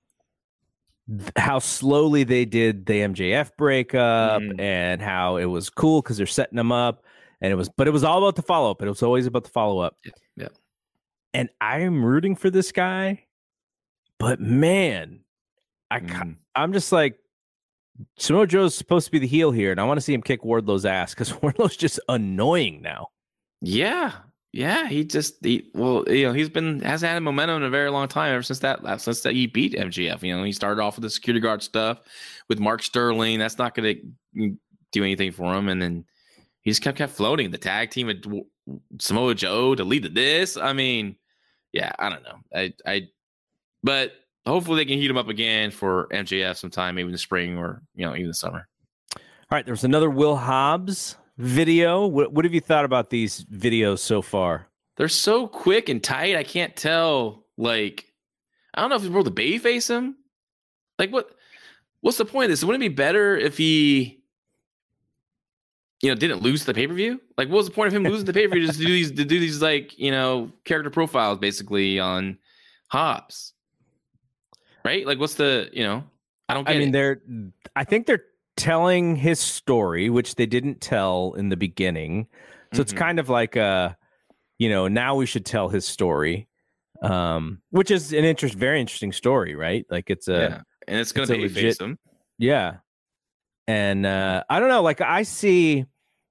how slowly they did the M J F breakup mm. and how it was cool because they're setting them up, and it was but it was all about the follow up. It was always about the follow up. Yeah, yeah. And I am rooting for this guy, but man, I mm. I'm just like, Samoa Joe's supposed to be the heel here, and I want to see him kick Wardlow's ass because Wardlow's just annoying now. Yeah, yeah. He just he, well, you know, he's been has had momentum in a very long time ever since that since that he beat M J F. You know, he started off with the security guard stuff with Mark Sterling. That's not going to do anything for him, and then he just kept kept floating. The tag team with Samoa Joe to lead to this. I mean, yeah, I don't know. I I, but. Hopefully they can heat him up again for M J F sometime, maybe in the spring or, you know, even the summer. All right. There was another Will Hobbs video. What, what have you thought about these videos so far? They're so quick and tight. I can't tell. Like, I don't know if it's worth to babyface him. Like, what? What's the point of this? Wouldn't it be better if he, you know, didn't lose the pay-per-view? Like, what was the point of him losing the pay-per-view just to do these, to do these, like, you know, character profiles basically on Hobbs? Right? Like, what's the, you know, I don't get I mean, it. they're, I think they're telling his story, which they didn't tell in the beginning, So it's Mhm. kind of like a, you know, now we should tell his story, um, which is an interest, very interesting story, right? Like it's a, Yeah, and it's gonna it's a babyface legit- him. yeah. And uh, I don't know, like I see,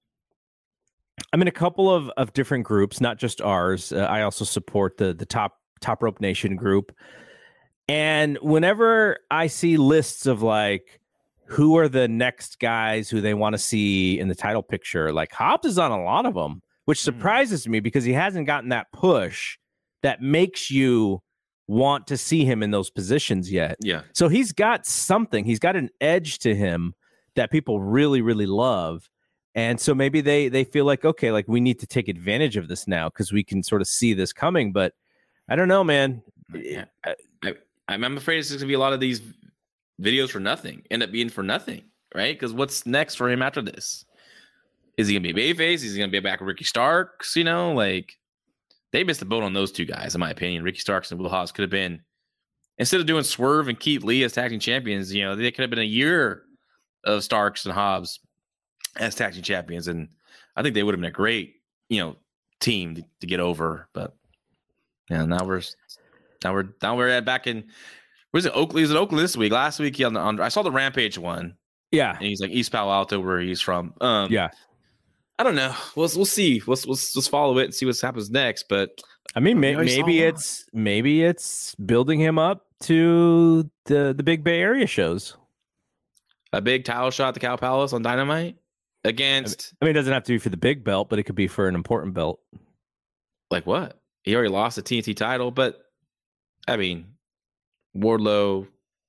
I'm in a couple of, of different groups, not just ours. Uh, I also support the the top top rope nation group. And whenever I see lists of like who are the next guys who they want to see in the title picture, like Hobbs is on a lot of them, which surprises me because he hasn't gotten that push that makes you want to see him in those positions yet. Yeah. So he's got something. He's got an edge to him that people really, really love. And so maybe they they feel like, okay, like we need to take advantage of this now because we can sort of see this coming. But I don't know, man. Yeah. I, I, I'm afraid it's going to be a lot of these videos for nothing, end up being for nothing, right? Because what's next for him after this? Is he going to be a babyface? Is he going to be back with Ricky Starks? You know, like they missed the boat on those two guys, in my opinion. Ricky Starks and Will Hobbs could have been, instead of doing Swerve and Keith Lee as tag team champions, you know, they could have been a year of Starks and Hobbs as tag team champions, and I think they would have been a great, you know, team to, to get over. But yeah, now we're now we're now we're at back in where's it? Oakley? Is it Oakland this week? Last week, he on, the, on I saw the Rampage one. Yeah, and he's like East Palo Alto, where he's from. Um, yeah, I don't know. We'll we'll see. We'll we'll just follow it and see what happens next. But I mean, may, maybe it's maybe it's building him up to the the big Bay Area shows. A big title shot at the Cow Palace on Dynamite against. I mean, it doesn't have to be for the big belt, but it could be for an important belt. Like what? He already lost the T N T title, but I mean, Wardlow.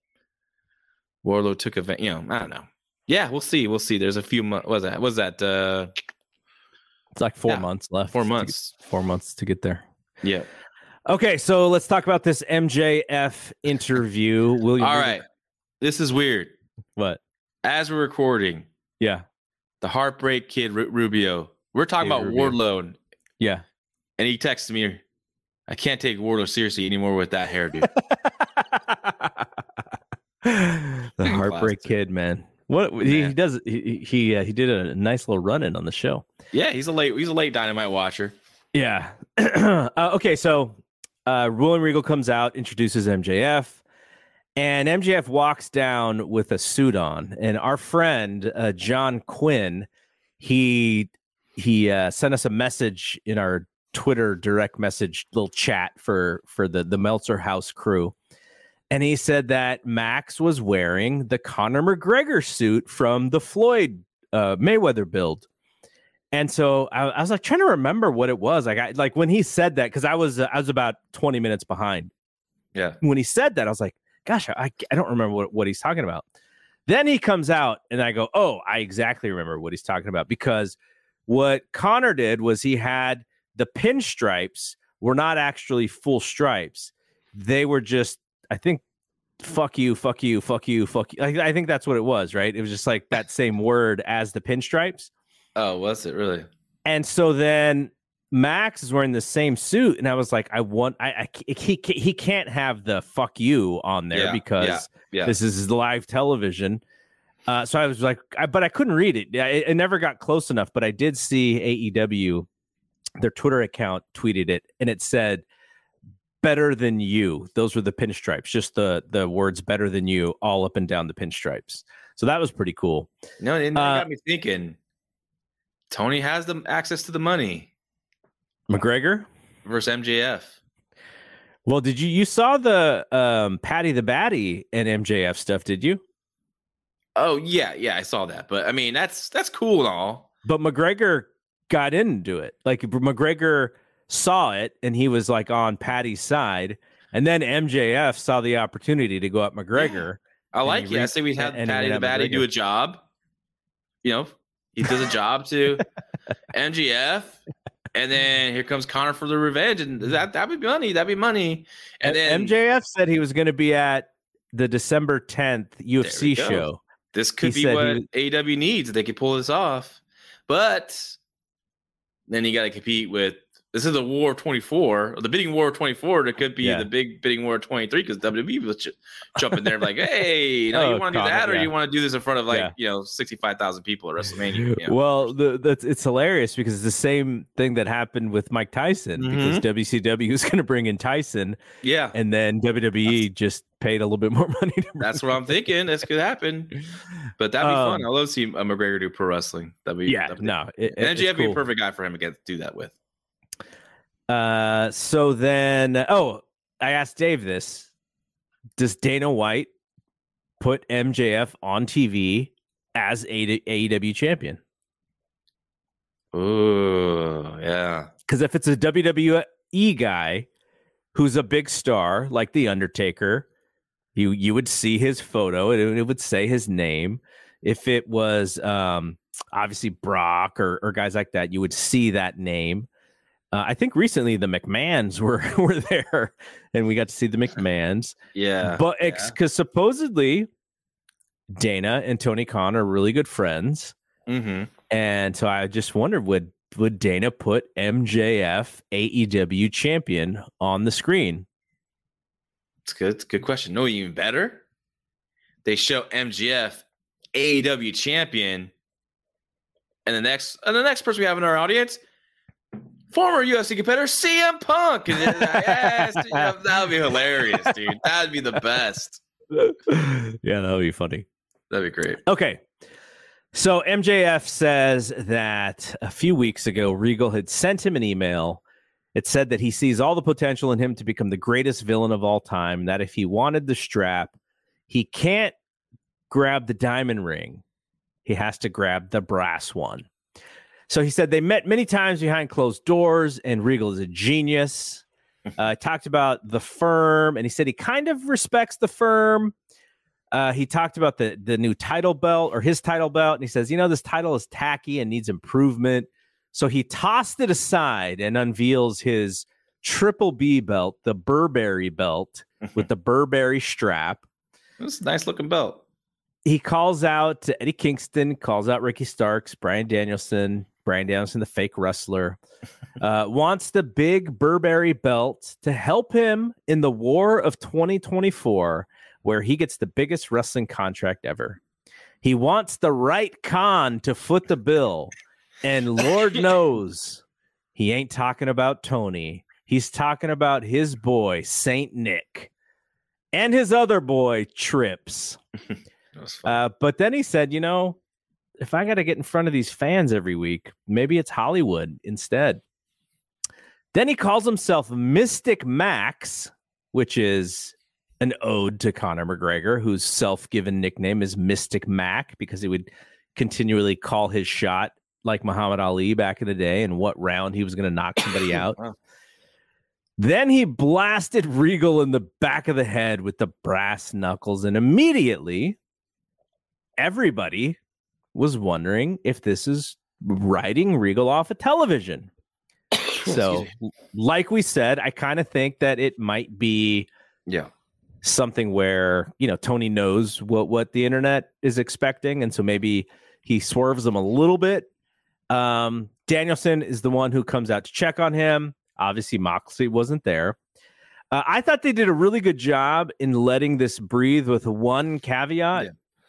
Wardlow took a, you know, I don't know. Yeah, we'll see. We'll see. There's a few months. Was that? Was that? Uh, it's like four yeah, months left. Four months. Get, four months to get there. Yeah. Okay, so let's talk about this M J F interview. William. All right. This is weird. What? As we're recording, yeah, the Heartbreak Kid R- Rubio. We're talking Kid about Rubio. Wardlow. Yeah. And he texted me, I can't take Wardlow seriously anymore with that hairdo. The Heartbreak Kid, man. What he, he does? He he uh, he did a nice little run in on the show. Yeah, he's a late he's a late Dynamite watcher. Yeah. uh, okay, so uh, William Regal comes out, introduces M J F, and M J F walks down with a suit on. And our friend uh, John Quinn, he he uh, sent us a message in our Twitter direct message little chat for for the the Meltzer House crew. And he said that Max was wearing the Conor McGregor suit from the Floyd uh, Mayweather build. And so I, I was like trying to remember what it was. Like I like when he said that, because I was uh, I was about twenty minutes behind. Yeah. When he said that, I was like, gosh, I, I don't remember what, what he's talking about. Then he comes out and I go, oh, I exactly remember what he's talking about, because what Conor did was he had the pinstripes were not actually full stripes. They were just, I think, fuck you, fuck you, fuck you, fuck you. I, I think that's what it was, right? It was just like that same word as the pinstripes. Oh, was it really? And so then Max is wearing the same suit, and I was like, I want, I, I he he can't have the fuck you on there, Yeah, because yeah, yeah. this is live television. Uh, so I was like, I, but I couldn't read it. it. It never got close enough. But I did see A E W, their Twitter account tweeted it, and it said, better than you. Those were the pinstripes, just the the words better than you all up and down the pinstripes. So that was pretty cool. No, and that Uh, got me thinking. Tony has the access to the money McGregor versus M J F. Well, did you you saw the um Patty the Batty and M J F stuff, did you? Oh yeah, yeah, I saw that. But I mean, that's that's cool and all. But McGregor got into it. Like McGregor saw it and he was like on Patty's side, and then M J F saw the opportunity to go at McGregor. I like he it. I re- say we had and- and Patty he the had Batty McGregor. do a job. You know, he does a job to M J F, and then here comes Connor for the revenge, and that that'd be money. That'd be money. And then M J F said he was going to be at the December tenth U F There C we go. show. this could he be said what he was- A E W needs. They could pull this off, but then you got to compete with this is the War of twenty-four, or the bidding War of twenty-four. It could be Yeah. the big bidding War of twenty-three because W W E was j- jumping there like, hey, no, Oh, you want to do Connor, that, or yeah. you want to do this in front of like Yeah. you know sixty-five thousand people at WrestleMania? You know? Well, the, that's it's hilarious because it's the same thing that happened with Mike Tyson because Mhm. W C W was going to bring in Tyson, yeah, and then W W E just paid a little bit more money. To bring that's what I'm thinking. This could happen, but that'd be Um, fun. I love to see uh, McGregor do pro wrestling. That'd be Yeah, that'd be, no, it, and it- M J F it's be a cool. perfect guy for him to get to do that with. Uh, so then, oh, I asked Dave this: does Dana White put M J F on T V as a A E W champion? Oh yeah, Because if it's a W W E guy who's a big star like The Undertaker, you you would see his photo and it would say his name. If it was um, obviously Brock or, or guys like that, you would see that name. Uh, I think recently the McMahons were were there, and we got to see the McMahons. yeah, But yeah. because supposedly Dana and Tony Khan are really good friends, Mm-hmm. and so I just wondered would would Dana put M J F A E W champion on the screen? It's good. It's a good question. No, even better. They show M J F A E W champion, and the next and the next person we have in our audience, former U F C competitor C M Punk. And then, yes, dude, that that would be hilarious, dude. That would be the best. Yeah, that would be funny. That'd be great. Okay. So M J F says that a few weeks ago, Regal had sent him an email. It said that he sees all the potential in him to become the greatest villain of all time, that if he wanted the strap, he can't grab the diamond ring. He has to grab the brass one. So he said they met many times behind closed doors, and Regal is a genius. Uh, talked about the firm, and he said he kind of respects the firm. Uh, he talked about the the new title belt or his title belt, and he says, you know, this title is tacky and needs improvement. So he tossed it aside and unveils his triple B belt, the Burberry belt with the Burberry strap. It's a nice looking belt. He calls out to Eddie Kingston, calls out Ricky Starks, Bryan Danielson, Bryan Danielson, the fake wrestler, uh, wants the big Burberry belt to help him in the War of twenty twenty-four, where he gets the biggest wrestling contract ever. He wants the right Khan to foot the bill. And Lord knows he ain't talking about Tony. He's talking about his boy, Saint Nick, and his other boy, Trips. That was fun. Uh, but then he said, you know, if I got to get in front of these fans every week, maybe it's Hollywood instead. Then he calls himself Mystic Max, which is an ode to Conor McGregor, whose self-given nickname is Mystic Mac, because he would continually call his shot like Muhammad Ali back in the day and what round he was going to knock somebody out. Wow. Then he blasted Regal in the back of the head with the brass knuckles, and immediately everybody was wondering if this is writing Regal off of television. So, like we said, I kind of think that it might be Yeah. something where, you know, Tony knows what, what the internet is expecting, and so maybe he swerves them a little bit. Um, Danielson is the one who comes out to check on him. Obviously, Moxley wasn't there. Uh, I thought they did a really good job in letting this breathe with one caveat.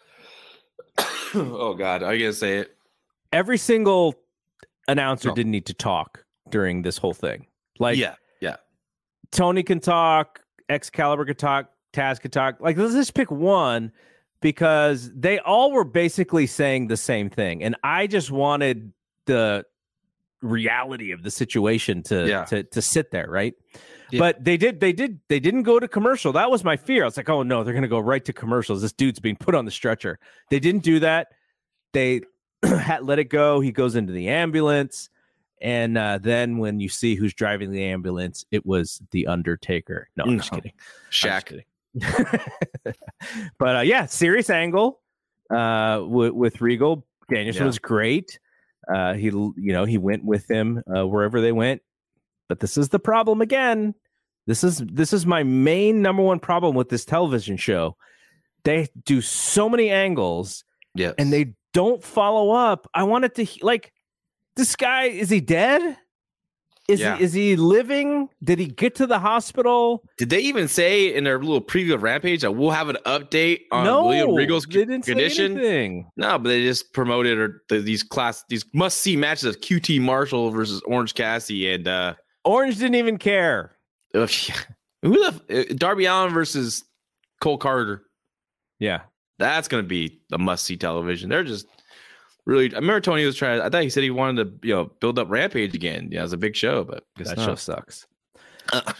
Yeah. Oh, God. Are you going to say it? Every single announcer No. didn't need to talk during this whole thing. Like, yeah. Yeah. Tony can talk, Excalibur can talk, Taz can talk. Like, let's just pick one, because they all were basically saying the same thing. And I just wanted the reality of the situation to Yeah. to, to sit there, right? Yeah. But they did, they did, they didn't go to commercial. That was my fear. I was like, oh no, they're gonna go right to commercials. This dude's being put on the stretcher. They didn't do that. They had let it go. He goes into the ambulance. And uh, then when you see who's driving the ambulance, it was the Undertaker. No, I'm just No. kidding. I'm just Shaq. kidding. But uh, yeah, serious angle uh, w- with Regal. Danielson Yeah. was great. Uh, he, you know, he went with him uh, wherever they went. But this is the problem again. This is this is my main number one problem with this television show. They do so many angles, Yes. and they don't follow up. I wanted to he- like. This guy, is he dead? Is Yeah. he is he living? Did he get to the hospital? Did they even say in their little preview of Rampage that we'll have an update on no, William Regal's they didn't condition? say anything. No, but they just promoted or the, these class these must see matches of Q T Marshall versus Orange Cassidy and uh Orange didn't even care. who the Darby Allin versus Cole Carter. Yeah, That's gonna be a must see television. They're just really. I remember Tony was trying. I thought he said he wanted to, you know, build up Rampage again. Yeah, it was a big show, but that not. show sucks. Uh,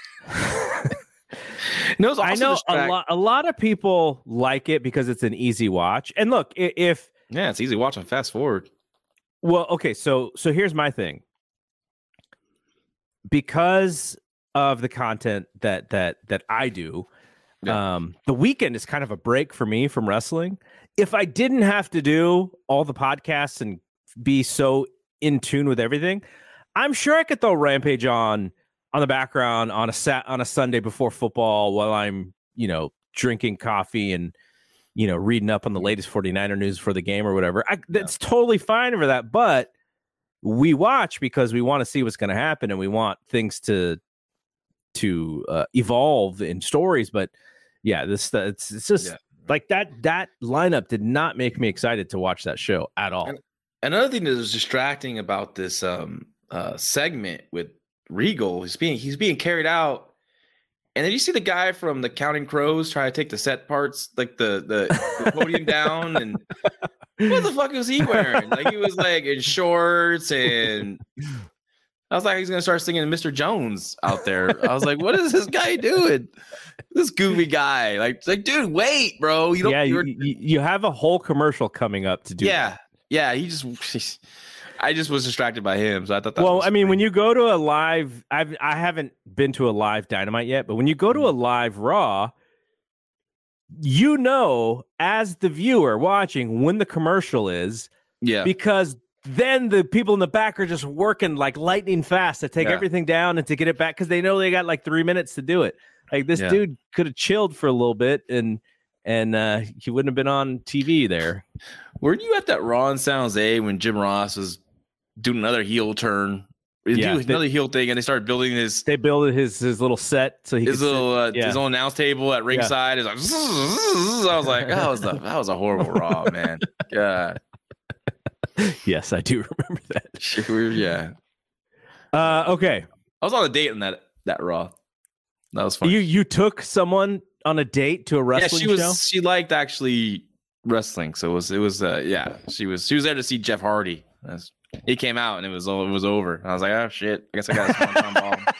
no, I know distract- a lot. A lot of people like it because it's an easy watch. And look, if yeah, it's easy watching. Fast forward. Well, okay, so so here's my thing. Because of the content that that that I do, yeah. um, the weekend is kind of a break for me from wrestling. If I didn't have to do all the podcasts and be so in tune with everything, I'm sure I could throw Rampage on on the background on a sat on a Sunday before football while I'm, you know, drinking coffee and, you know, reading up on the latest forty-niner news for the game or whatever. I, that's yeah. totally fine for that. But we watch because we want to see what's going to happen and we want things to to uh, evolve in stories. But yeah, this it's, it's just. Yeah. Like that that lineup did not make me excited to watch that show at all. And another thing that was distracting about this um, uh, segment with Regal is being he's being carried out, and then you see the guy from the Counting Crows try to take the set parts, like the the, the podium down, and what the fuck was he wearing? Like he was like in shorts, and I was like, he's gonna start singing Mister Jones out there. I was like, what is this guy doing? This goofy guy, like, like, dude, wait, bro. You don't. Yeah, you, you have a whole commercial coming up to do. Yeah, that. yeah. He just, I just was distracted by him, so I thought. That well, was I mean, funny. when you go to a live, I've I haven't been to a live Dynamite yet, but when you go to a live Raw, you know, as the viewer watching, when the commercial is, yeah, because then the people in the back are just working like lightning fast to take yeah. everything down and to get it back because they know they got like three minutes to do it. Like this yeah. dude could have chilled for a little bit and and uh, he wouldn't have been on T V there. Were you at that Raw in San Jose when Jim Ross was doing another heel turn? Yeah, do another they, heel thing, and they started building his. They built his his little set so he his could little sit, uh, yeah. his own announce table at ringside. Yeah. Is like, I was like, that was a that was a horrible Raw, man. God. Yes, I do remember that. Sure, yeah. Uh, okay. I was on a date in that that Raw. That was fun. You you took someone on a date to a wrestling yeah, she was, show? She liked actually wrestling, so it was it was uh, yeah. She was she was there to see Jeff Hardy. Was, he came out and it was it was over. And I was like, oh shit, I guess I got a swan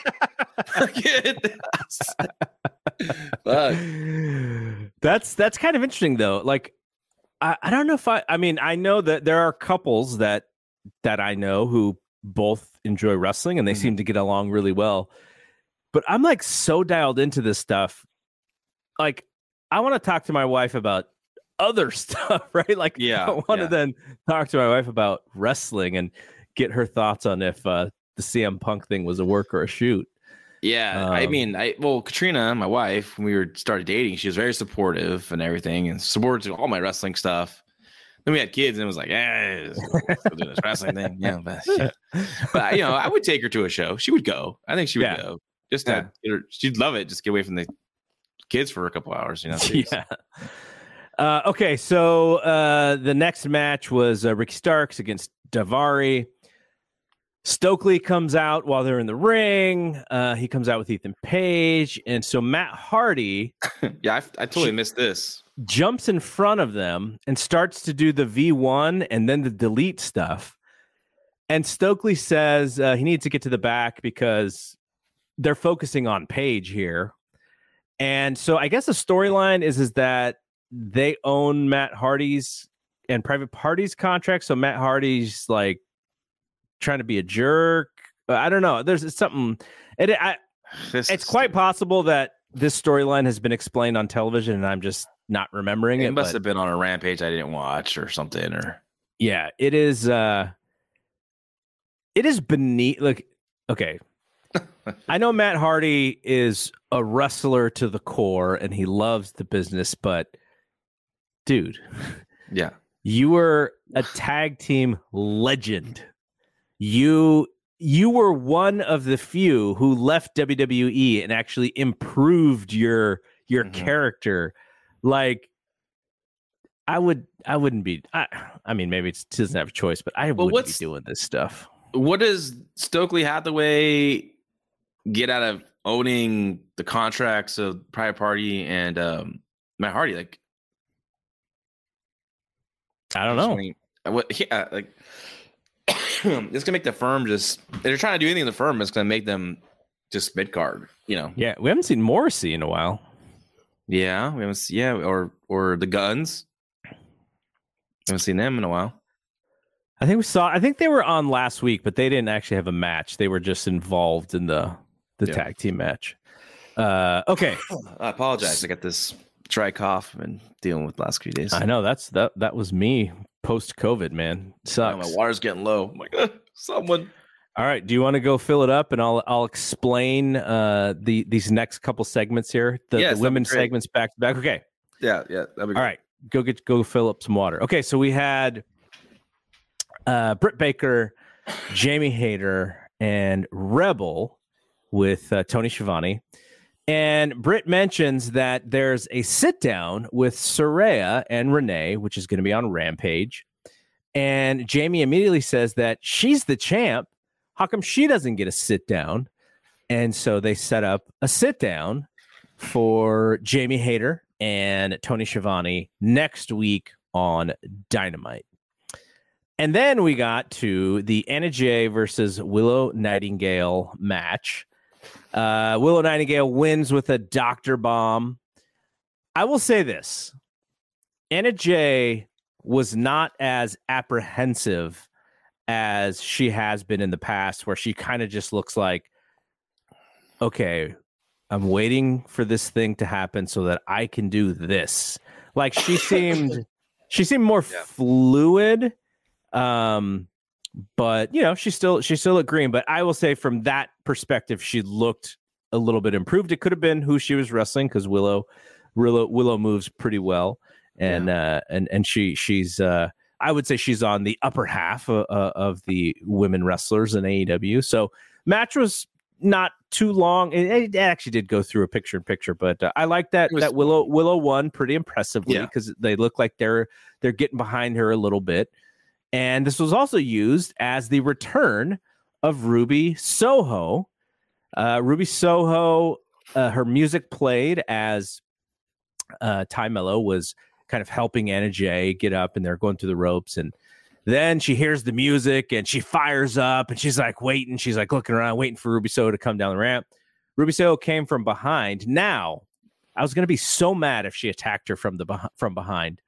bomb. That's that's kind of interesting though. Like. I, I don't know if I, I mean, I know that there are couples that, that I know who both enjoy wrestling and they mm-hmm. seem to get along really well, but I'm like so dialed into this stuff. Like I want to talk to my wife about other stuff, right? Like yeah, I want yeah. to then talk to my wife about wrestling and get her thoughts on if uh, the C M Punk thing was a work or a shoot. Yeah, um, I mean, I well, Katrina, my wife, when we were started dating, she was very supportive and everything, and supported to all my wrestling stuff. Then we had kids, and it was like, yeah, let's do this wrestling thing. Yeah, but, yeah. but you know, I would take her to a show. She would go. I think she would yeah. go. Just to, yeah. get her, she'd love it. Just get away from the kids for a couple hours. You know. Yeah. Uh, okay, so uh, the next match was uh, Ricky Starks against Daivari. Stokely comes out while they're in the ring. Uh, he comes out with Ethan Page. And so Matt Hardy. yeah, I, I totally missed this. Jumps in front of them and starts to do the V one and then the delete stuff. And Stokely says uh, he needs to get to the back because they're focusing on Page here. And so I guess the storyline is, is that they own Matt Hardy's and Private Party's contract. So Matt Hardy's like, trying to be a jerk. I don't know. There's something. It, I, it's quite possible that this storyline has been explained on television, and I'm just not remembering it. It must but, have been on a Rampage I didn't watch or something. Or yeah, it is. Uh, it is beneath. Like, okay, I know Matt Hardy is a wrestler to the core, and he loves the business. But, dude, yeah, you were a tag team legend. You you were one of the few who left W W E and actually improved your your mm-hmm. character. Like, I would, I wouldn't be. I, I mean, maybe it doesn't have a choice, but I well, wouldn't be doing this stuff. What does Stokely Hathaway get out of owning the contracts of Private Party and um, Matt Hardy? Like, I don't know. Mean, what? Yeah, like it's gonna make the firm just. They're trying to do anything in the firm. It's gonna make them just mid card. You know. Yeah, we haven't seen Morrissey in a while. Yeah, we haven't. Yeah, or or the Guns. We haven't seen them in a while. I think we saw. I think they were on last week, but they didn't actually have a match. They were just involved in the the yeah. tag team match. Uh, okay, I apologize. I got this dry cough I've been dealing with the last few days. I know that's that. That was me post COVID, man. Sucks. Yeah, my water's getting low. I'm like, uh, someone. All right. Do you want to go fill it up, and I'll I'll explain uh, the these next couple segments here. The, yeah, the women's segments back to back. Okay. Yeah, yeah. That'd be great. All right. Go get go fill up some water. Okay, so we had. Uh, Britt Baker, Jamie Hayter, and Rebel with uh, Tony Schiavone. And Britt mentions that there's a sit down with Saraya and Renee, which is going to be on Rampage. And Jamie immediately says that she's the champ. How come she doesn't get a sit down? And so they set up a sit down for Jamie Hayter and Tony Schiavone next week on Dynamite. And then we got to the Anna Jay versus Willow Nightingale match. Uh, Willow Nightingale wins with a doctor bomb. I will say this. Anna Jay was not as apprehensive as she has been in the past, where she kind of just looks like, okay, I'm waiting for this thing to happen so that I can do this. Like she seemed, she seemed more yeah. fluid. Um, but you know, she still she still looked green. But I will say, from that perspective, she looked a little bit improved. It could have been who she was wrestling, because Willow, Willow, Willow moves pretty well, and yeah. uh, and and she she's uh, I would say she's on the upper half of, uh, of the women wrestlers in A E W. So match was not too long. It, it actually did go through a picture in picture, but uh, I like that was, that Willow Willow won pretty impressively, because yeah. they look like they're they're getting behind her a little bit. And this was also used as the return of Ruby Soho. Uh, Ruby Soho, uh, her music played as uh, Ty Mello was kind of helping Anna Jay get up, and they're going through the ropes. And then she hears the music and she fires up, and she's like waiting. She's like looking around, waiting for Ruby Soho to come down the ramp. Ruby Soho came from behind. Now, I was going to be so mad if she attacked her from the from behind.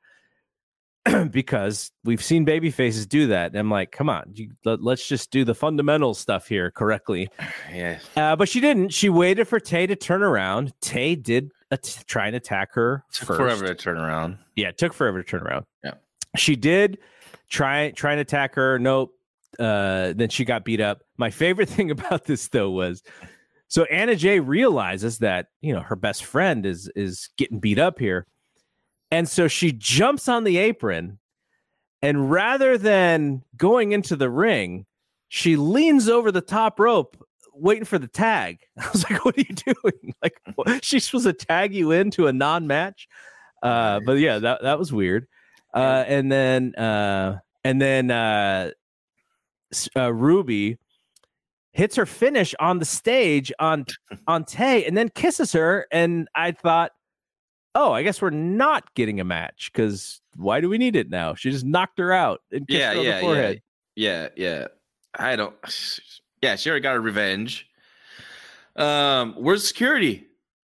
Because we've seen baby faces do that. And I'm like, come on, you, let, let's just do the fundamental stuff here correctly. Yeah. Uh, but she didn't. She waited for Tay to turn around. Tay did a t- try and attack her took first. forever to turn around. Yeah, it took forever to turn around. Yeah. She did try, try and attack her. Nope. Uh, then she got beat up. My favorite thing about this, though, was so Anna Jay realizes that, you know, her best friend is is getting beat up here. And so she jumps on the apron, and rather than going into the ring, she leans over the top rope, waiting for the tag. I was like, what are you doing? Like, she's supposed to tag you into a non-match? Uh, but yeah, that, that was weird. Uh, and then, uh, and then uh, uh, Ruby hits her finish on the stage on, on Tay, and then kisses her. And I thought, oh, I guess we're not getting a match, because why do we need it now? She just knocked her out and kissed yeah, her on yeah, the forehead. Yeah, yeah, yeah. I don't. Yeah, she already got her revenge. Um, where's security?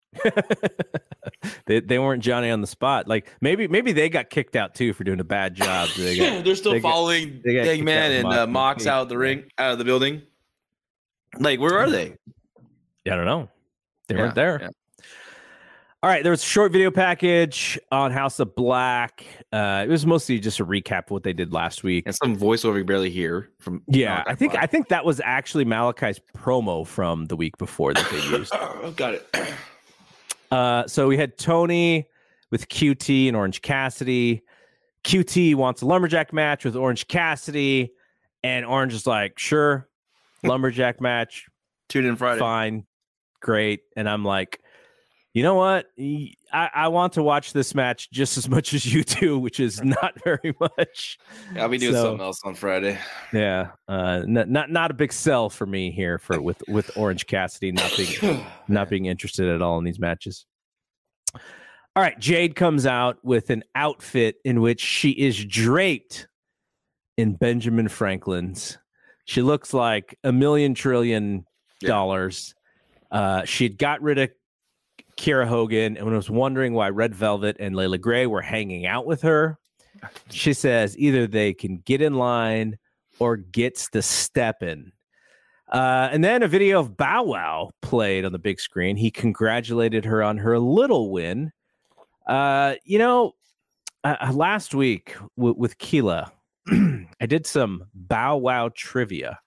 they they weren't Johnny on the spot. Like maybe maybe they got kicked out too for doing a bad job. They got, They're still they following Hangman and uh, Mox out of the ring, out of the building. Like, where are they? Yeah, I don't know. They yeah, weren't there. Yeah. All right, there was a short video package on House of Black. Uh, it was mostly just a recap of what they did last week, and some voiceover you barely hear from. Yeah, I think Black. I think that was actually Malachi's promo from the week before that they used. Oh, got it. Uh, so we had Tony with Q T and Orange Cassidy. Q T wants a lumberjack match with Orange Cassidy, and Orange is like, sure. lumberjack match. Tune in Friday. Fine, great. And I'm like, you know what? I, I want to watch this match just as much as you do, which is not very much. Yeah, I'll be doing So, something else on Friday. Yeah, uh, not, not not a big sell for me here for with with Orange Cassidy not being not being interested at all in these matches. All right, Jade comes out with an outfit in which she is draped in Benjamin Franklin's. She looks like a million trillion dollars. Yeah. Uh, she'd got rid of Kiera Hogan and was wondering why Red Velvet and Layla Gray were hanging out with her. She says either they can get in line or gets the step in. Uh, and then a video of Bow Wow played on the big screen. He congratulated her on her little win. Uh, you know, uh, last week w- with Keela, I did some Bow Wow trivia.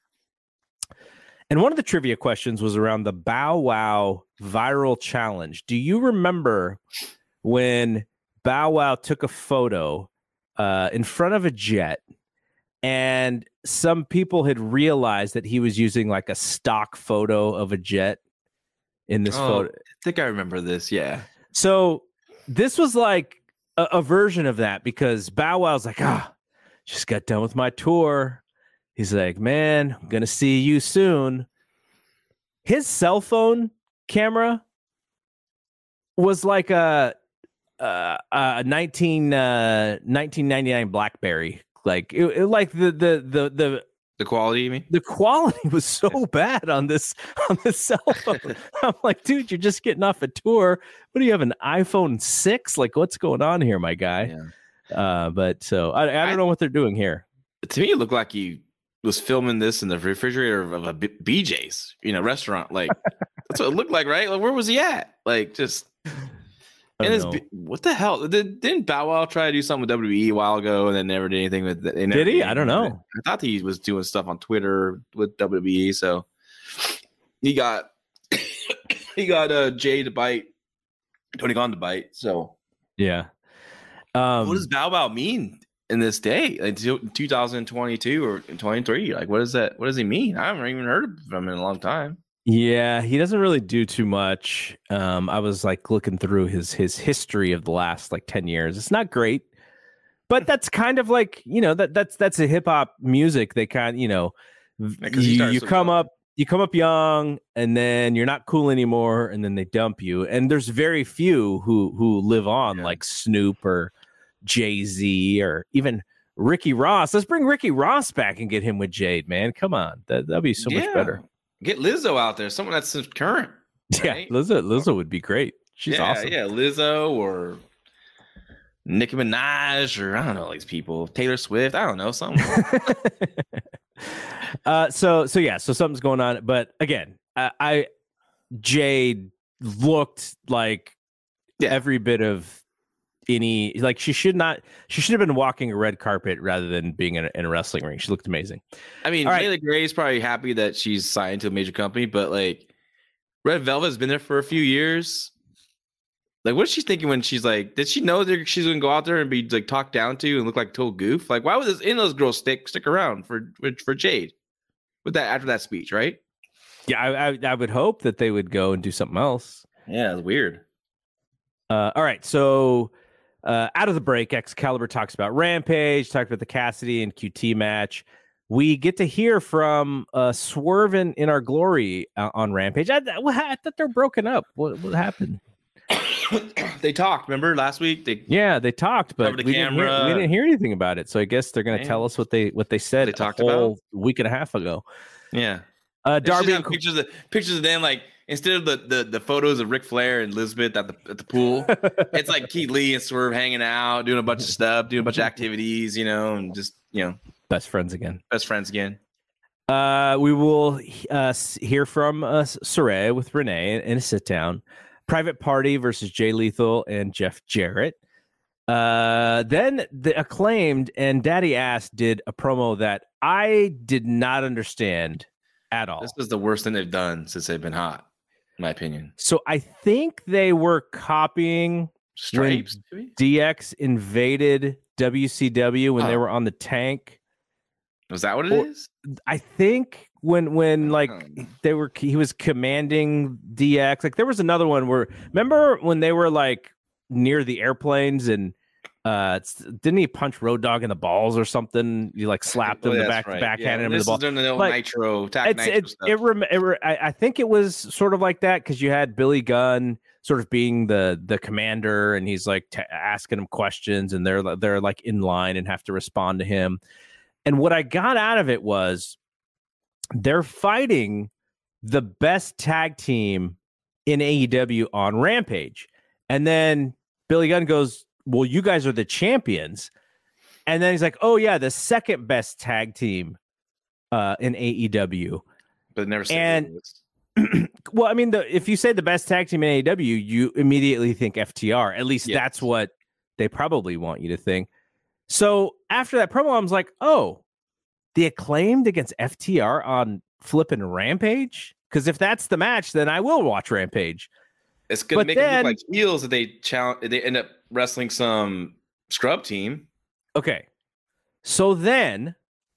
And one of the trivia questions was around the Bow Wow viral challenge. Do you remember when Bow Wow took a photo uh, in front of a jet and some people had realized that he was using like a stock photo of a jet in this oh, photo? I think I remember this. Yeah. So this was like a, a version of that because Bow Wow's like, ah, just got done with my tour. He's like, man, I'm going to see you soon. His cell phone camera was like a, a, a nineteen, uh, nineteen ninety-nine BlackBerry. Like, it, it, like the, the, the, the, the quality, you mean? The quality was so bad on this, on this cell phone. I'm like, dude, you're just getting off a tour. What do you have, an iPhone six? Like, what's going on here, my guy? Yeah. Uh, but so I, I don't I, know what they're doing here. To me, it looked like he was filming this in the refrigerator of a B J's, you know, restaurant. Like that's what it looked like, right? Like where was he at? Like just and his, what the hell? Did, didn't Bow Wow try to do something with W W E a while ago and then never did anything with it? Did he? I don't know. I thought he was doing stuff on Twitter with W W E. So he got he got uh, Jay to bite, Tony Khan to bite. So yeah. Um, what does Bow Wow mean in this day, like two thousand twenty-two or twenty-three? Like, what does that? What does he mean? I haven't even heard of him in a long time. Yeah, he doesn't really do too much. Um, I was like looking through his his history of the last like ten years. It's not great, but that's kind of like, you know, that that's that's a hip hop music. They kind, you know, yeah, you, you come young. up. You come up young and then you're not cool anymore and then they dump you. And there's very few who who live on, yeah. like Snoop or Jay-Z or even Ricky Ross. Let's bring Ricky Ross back and get him with Jade, man. Come on. That that'd be so yeah. much better. Get Lizzo out there, someone that's current. Right? Yeah, Lizzo Lizzo would be great. She's yeah, awesome. Yeah, Lizzo or Nicki Minaj or I don't know these people. Taylor Swift. I don't know, something. uh so so yeah, so something's going on. But again, I, I Jade looked like yeah. every bit of any like she should not she should have been walking a red carpet rather than being in a, in a wrestling ring. She looked amazing. I mean, Layla right. Gray is probably happy that she's signed to a major company, but like Red Velvet's been there for a few years. Like, what's she thinking when she's like, did she know that she's gonna go out there and be like talked down to and look like total goof? Like, why would this in those girls stick stick around for for Jade with that after that speech, right? Yeah, I, I I would hope that they would go and do something else. Yeah, it's weird. Uh, all right, so. Uh, out of the break, Excalibur talks about Rampage, talked about the Cassidy and Q T match. We get to hear from uh, Swerve in, in Our Glory uh, on Rampage. I, I thought they're broken up. What, what happened? They talked, remember last week? They yeah, they talked, but the we, didn't hear, we didn't hear anything about it. So I guess they're going to tell us what they what they said they talked a whole about week and a half ago. Yeah, uh, Darby and pictures of pictures of them like. Instead of the, the, the photos of Ric Flair and Elizabeth at the at the pool, it's like Keith Lee and Swerve hanging out, doing a bunch of stuff, doing a bunch of activities, you know, and just, you know. Best friends again. Best friends again. Uh, we will uh, hear from uh, Saray with Renee in a sit-down. Private Party versus Jay Lethal and Jeff Jarrett. Uh, then the Acclaimed and Daddy Ass did a promo that I did not understand at all. This is the worst thing they've done since they've been hot. My opinion. So I think they were copying Stripes. When D X invaded W C W when oh. they were on the tank. Was that what it or, is? I think when when like they were he was commanding D X. Like there was another one where remember when they were like near the airplanes and uh didn't he punch Road Dogg in the balls or something? You like slapped him oh, in the back, right. backhanded yeah, him in the ball. This is the like, Nitro, attack it's, Nitro it, stuff. It, it, it, it, I, I think it was sort of like that because you had Billy Gunn sort of being the the commander, and he's like t- asking him questions, and they're they're like in line and have to respond to him. And what I got out of it was they're fighting the best tag team in A E W on Rampage. And then Billy Gunn goes, well, you guys are the champions. And then he's like, oh, yeah, the second best tag team uh, in A E W. But never said and well, I mean, the, if you say the best tag team in A E W, you immediately think F T R. At least yes. That's what they probably want you to think. So after that promo, I was like, oh, the Acclaimed against F T R on flipping Rampage? Because if that's the match, then I will watch Rampage. It's going to make then, them look like heels that they challenge. They end up wrestling some scrub team. Okay. So then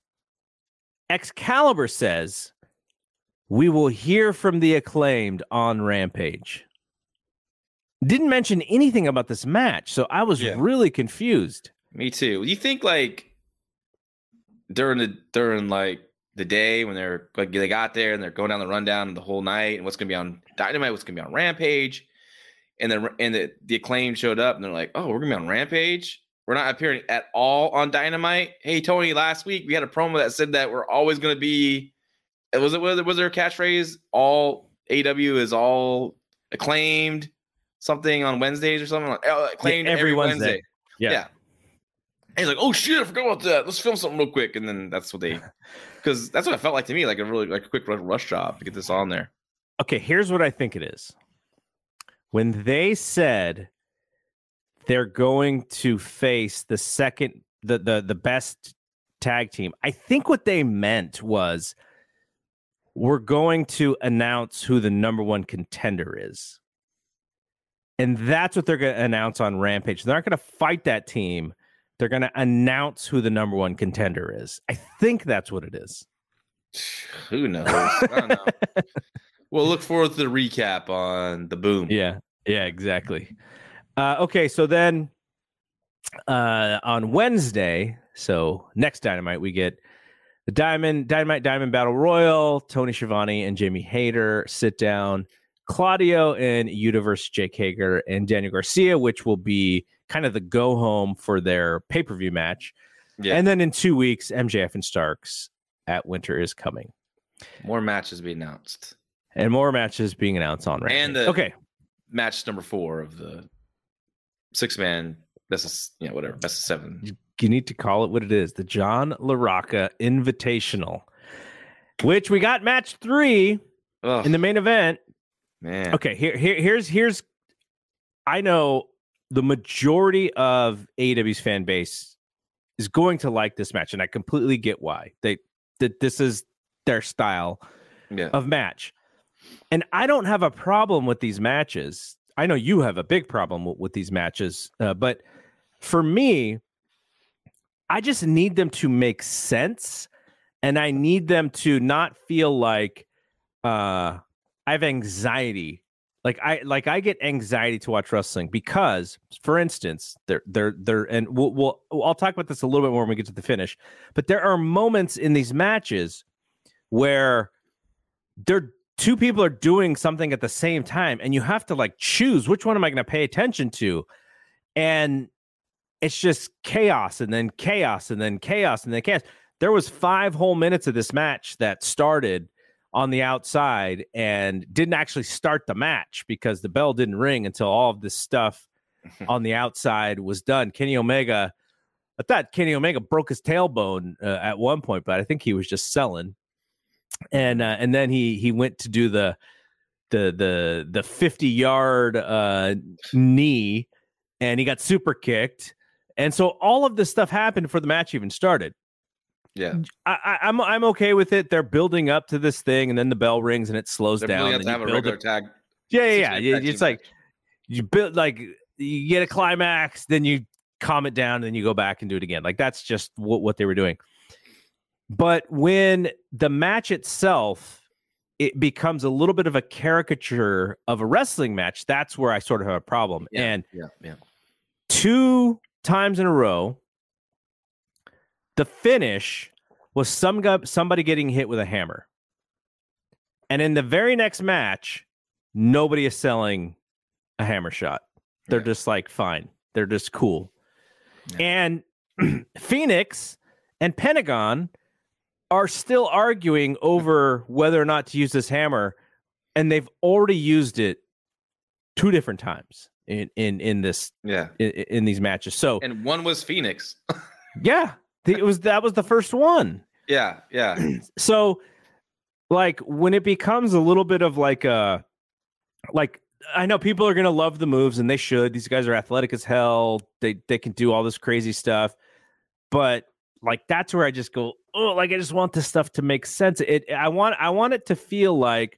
Excalibur says, we will hear from the Acclaimed on Rampage. Didn't mention anything about this match, so I was yeah. really confused. Me too. You think like during the during like the day when they're like they got there and they're going down the rundown the whole night and what's gonna be on Dynamite, what's gonna be on Rampage, and then and the, the Acclaim showed up and they're like, oh, we're gonna be on Rampage. We're not appearing at all on Dynamite. Hey Tony, last week we had a promo that said that we're always gonna be. Was it was, was there a catchphrase? All A E W is all Acclaimed. Something on Wednesdays or something like oh, Acclaimed yeah, every, every Wednesday. Wednesday. Yeah. yeah. He's like, oh shit, I forgot about that. Let's film something real quick, and then that's what they, because that's what it felt like to me, like a really like a quick rush job to get this on there. Okay, here's what I think it is. When they said they're going to face the second, the the the best tag team, I think what they meant was we're going to announce who the number one contender is, and that's what they're going to announce on Rampage. They're not going to fight that team. They're going to announce who the number one contender is. I think that's what it is. Who knows? I don't know. We'll look forward to the recap on the Boom. Yeah, yeah, exactly. Uh, okay, so then uh, on Wednesday, so next Dynamite, we get the Diamond Dynamite Diamond Battle Royal. Tony Schiavone and Jamie Hayter sit down. Claudio and Universe Jake Hager and Daniel Garcia, which will be kind of the go home for their pay-per-view match. Yeah. And then in two weeks, M J F and Starks at Winter is Coming. More matches being announced. And more matches being announced on Rampage. And the okay. match number four of the six-man, best of, you know, whatever, best of seven. You need to call it what it is. The John LaRocca Invitational, which we got match three Ugh. in the main event. Man. Okay, here, here, here's, here's, I know the majority of A E W's fan base is going to like this match, and I completely get why. They that this is their style yeah. of match. And I don't have a problem with these matches. I know you have a big problem with, with these matches, uh, but for me, I just need them to make sense, and I need them to not feel like uh, I have anxiety. Like I like I get anxiety to watch wrestling because, for instance, they're they're they're and we'll, we'll I'll talk about this a little bit more when we get to the finish. But there are moments in these matches where they're two people are doing something at the same time, and you have to like choose which one am I going to pay attention to, and it's just chaos and then chaos and then chaos and then chaos. There was five whole minutes of this match that started on the outside and didn't actually start the match because the bell didn't ring until all of this stuff on the outside was done. Kenny Omega, I thought Kenny Omega broke his tailbone uh, at one point, but I think he was just selling. And uh, and then he he went to do the the the the fifty yard uh, knee, and he got super kicked. And so all of this stuff happened before the match even started. Yeah, I, I, I'm I'm okay with it. They're building up to this thing, and then the bell rings, and it slows They're down. Really have and to have a regular it. tag. Yeah, yeah, yeah. It's like match. you build like you get a climax, then you calm it down, and then you go back and do it again. Like that's just what what they were doing. But when the match itself, it becomes a little bit of a caricature of a wrestling match, that's where I sort of have a problem. Yeah, and yeah, yeah. two times in a row, the finish was some guy, somebody getting hit with a hammer. And in the very next match, nobody is selling a hammer shot. They're yeah. just like, fine. They're just cool. Yeah. And Phoenix and Pentagon are still arguing over whether or not to use this hammer. And they've already used it two different times in, in, in this, yeah, in, in these matches. So, and one was Phoenix. yeah, it was, that was the first one. Yeah. Yeah. So, like, when it becomes a little bit of like a, like, I know people are going to love the moves, and they should. These guys are athletic as hell. They they can do all this crazy stuff. But like, that's where I just go, oh, like, I just want this stuff to make sense. It I want I want it to feel like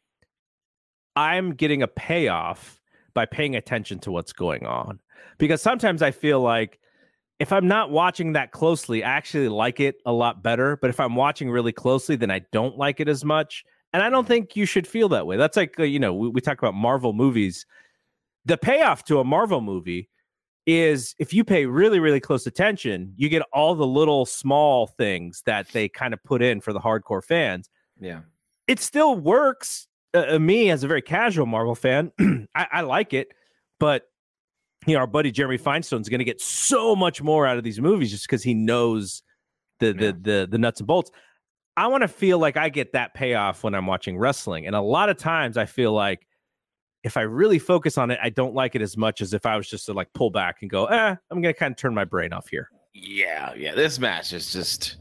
I'm getting a payoff by paying attention to what's going on. Because sometimes I feel like if I'm not watching that closely, I actually like it a lot better. But if I'm watching really closely, then I don't like it as much. And I don't think you should feel that way. That's like, uh, you know, we, we talk about Marvel movies. The payoff to a Marvel movie is if you pay really, really close attention, you get all the little small things that they kind of put in for the hardcore fans. Yeah. It still works. Uh, me, as a very casual Marvel fan, I, I like it. But, you know, our buddy Jeremy Feinstein is going to get so much more out of these movies just because he knows the, yeah. the, the, the nuts and bolts. I want to feel like I get that payoff when I'm watching wrestling. And a lot of times I feel like if I really focus on it, I don't like it as much as if I was just to like pull back and go, eh, I'm going to kind of turn my brain off here. Yeah. Yeah. This match is just,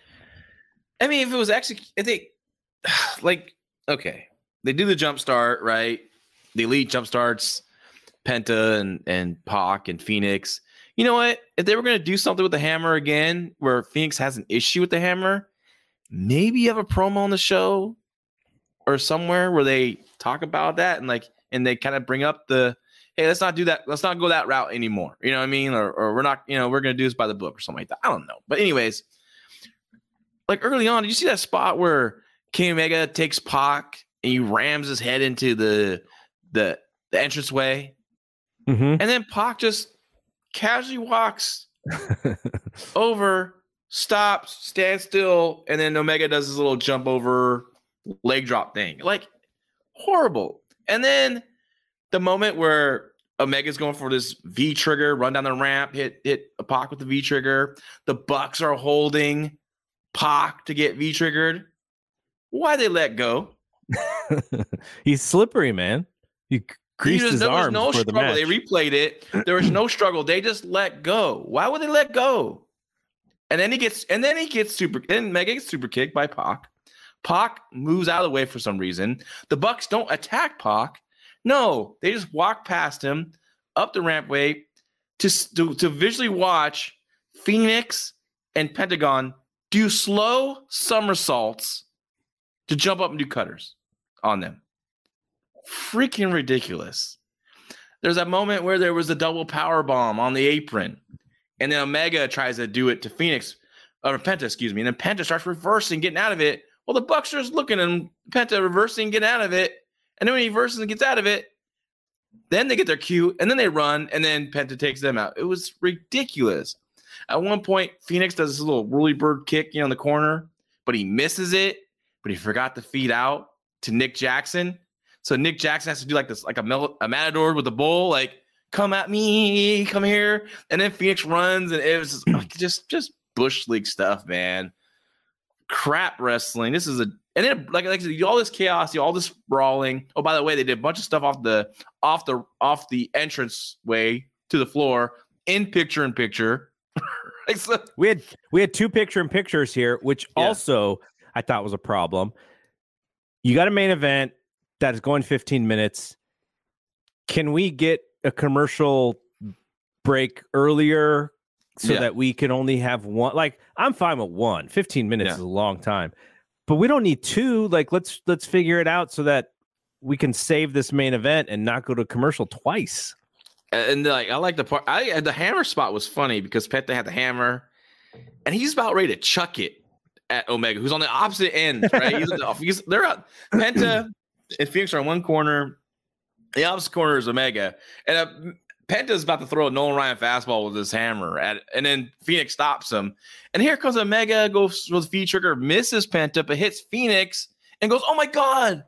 I mean, if it was actually, I think like, okay, they do the jump start, right? The Elite jump starts Penta and, and Pac and Phoenix. You know what? If they were going to do something with the hammer again, where Phoenix has an issue with the hammer, maybe you have a promo on the show or somewhere where they talk about that and like, and they kind of bring up the, hey, let's not do that. Let's not go that route anymore. You know what I mean? Or, or we're not, you know, we're going to do this by the book or something like that. I don't know. But anyways, like early on, did you see that spot where Kenny Omega takes Pac and he rams his head into the, the, the entranceway? Mm-hmm. And then Pac just casually walks over, stops, stands still, and then Omega does his little jump over leg drop thing. Like, horrible. And then the moment where Omega's going for this V trigger, run down the ramp, hit hit a Pac with the V trigger. The Bucks are holding Pac to get V triggered. Why they let go? He's slippery, man. He greased was, his there arms was no for the struggle. match. They replayed it. There was no struggle. They just let go. Why would they let go? And then he gets, and then he gets super, and Omega gets super kicked by Pac. Pac moves out of the way for some reason. The Bucks don't attack Pac. No, they just walk past him up the rampway to, to, to visually watch Phoenix and Pentagon do slow somersaults to jump up and do cutters on them. Freaking ridiculous. There's a moment where there was a double power bomb on the apron. And then Omega tries to do it to Phoenix, or Penta, excuse me. And then Penta starts reversing, getting out of it. Well, the Bucks are just looking and Penta reversing, getting out of it. And then when he reverses and gets out of it, then they get their cue, and then they run, and then Penta takes them out. It was ridiculous. At one point, Phoenix does this little whirly bird kick, you know, in the corner, but he misses it, but he forgot to feed out to Nick Jackson. So Nick Jackson has to do like this, like a, mel- a matador with a bull, like, come at me, come here. And then Phoenix runs, and it was like just, just Bush League stuff, man. Crap wrestling. This is a, and then like, like I said, all this chaos, all this brawling. Oh, by the way, they did a bunch of stuff off the, off the, off the entrance way to the floor in picture in picture. so, we had, we had two picture in pictures here, which yeah. also I thought was a problem. You got a main event that is going fifteen minutes. Can we get a commercial break earlier so yeah. that we can only have one? Like, I'm fine with one. fifteen minutes yeah. is a long time, but we don't need two. Like, let's let's figure it out so that we can save this main event and not go to commercial twice. And like, I like the part. I the hammer spot was funny because Penta had the hammer, and he's about ready to chuck it, at Omega, who's on the opposite end, right? He's, he's, they're out. Penta and Phoenix are in one corner. The opposite corner is Omega. And uh, Penta's about to throw a Nolan Ryan fastball with his hammer, at, and then Phoenix stops him. And here comes Omega, goes with V trigger, misses Penta, but hits Phoenix and goes, oh my God.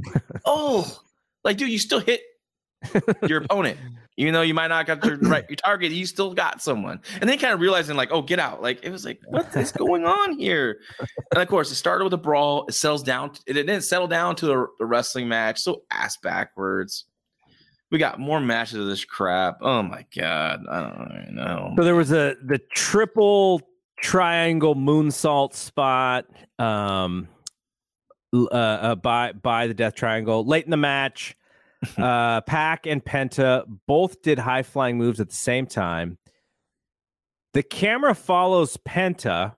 Oh, like, dude, you still hit your opponent. Even though you might not got your right your target, you still got someone. And then kind of realizing, like, oh, get out. Like, it was like, what is going on here? And of course, it started with a brawl. It settles down. It didn't settle down to a, a wrestling match. So ass backwards. We got more matches of this crap. Oh my God. I don't even know. So there was a the triple triangle moonsault spot um, uh, uh, by by the Death Triangle late in the match. uh, Pac and Penta both did high flying moves at the same time. The camera follows Penta,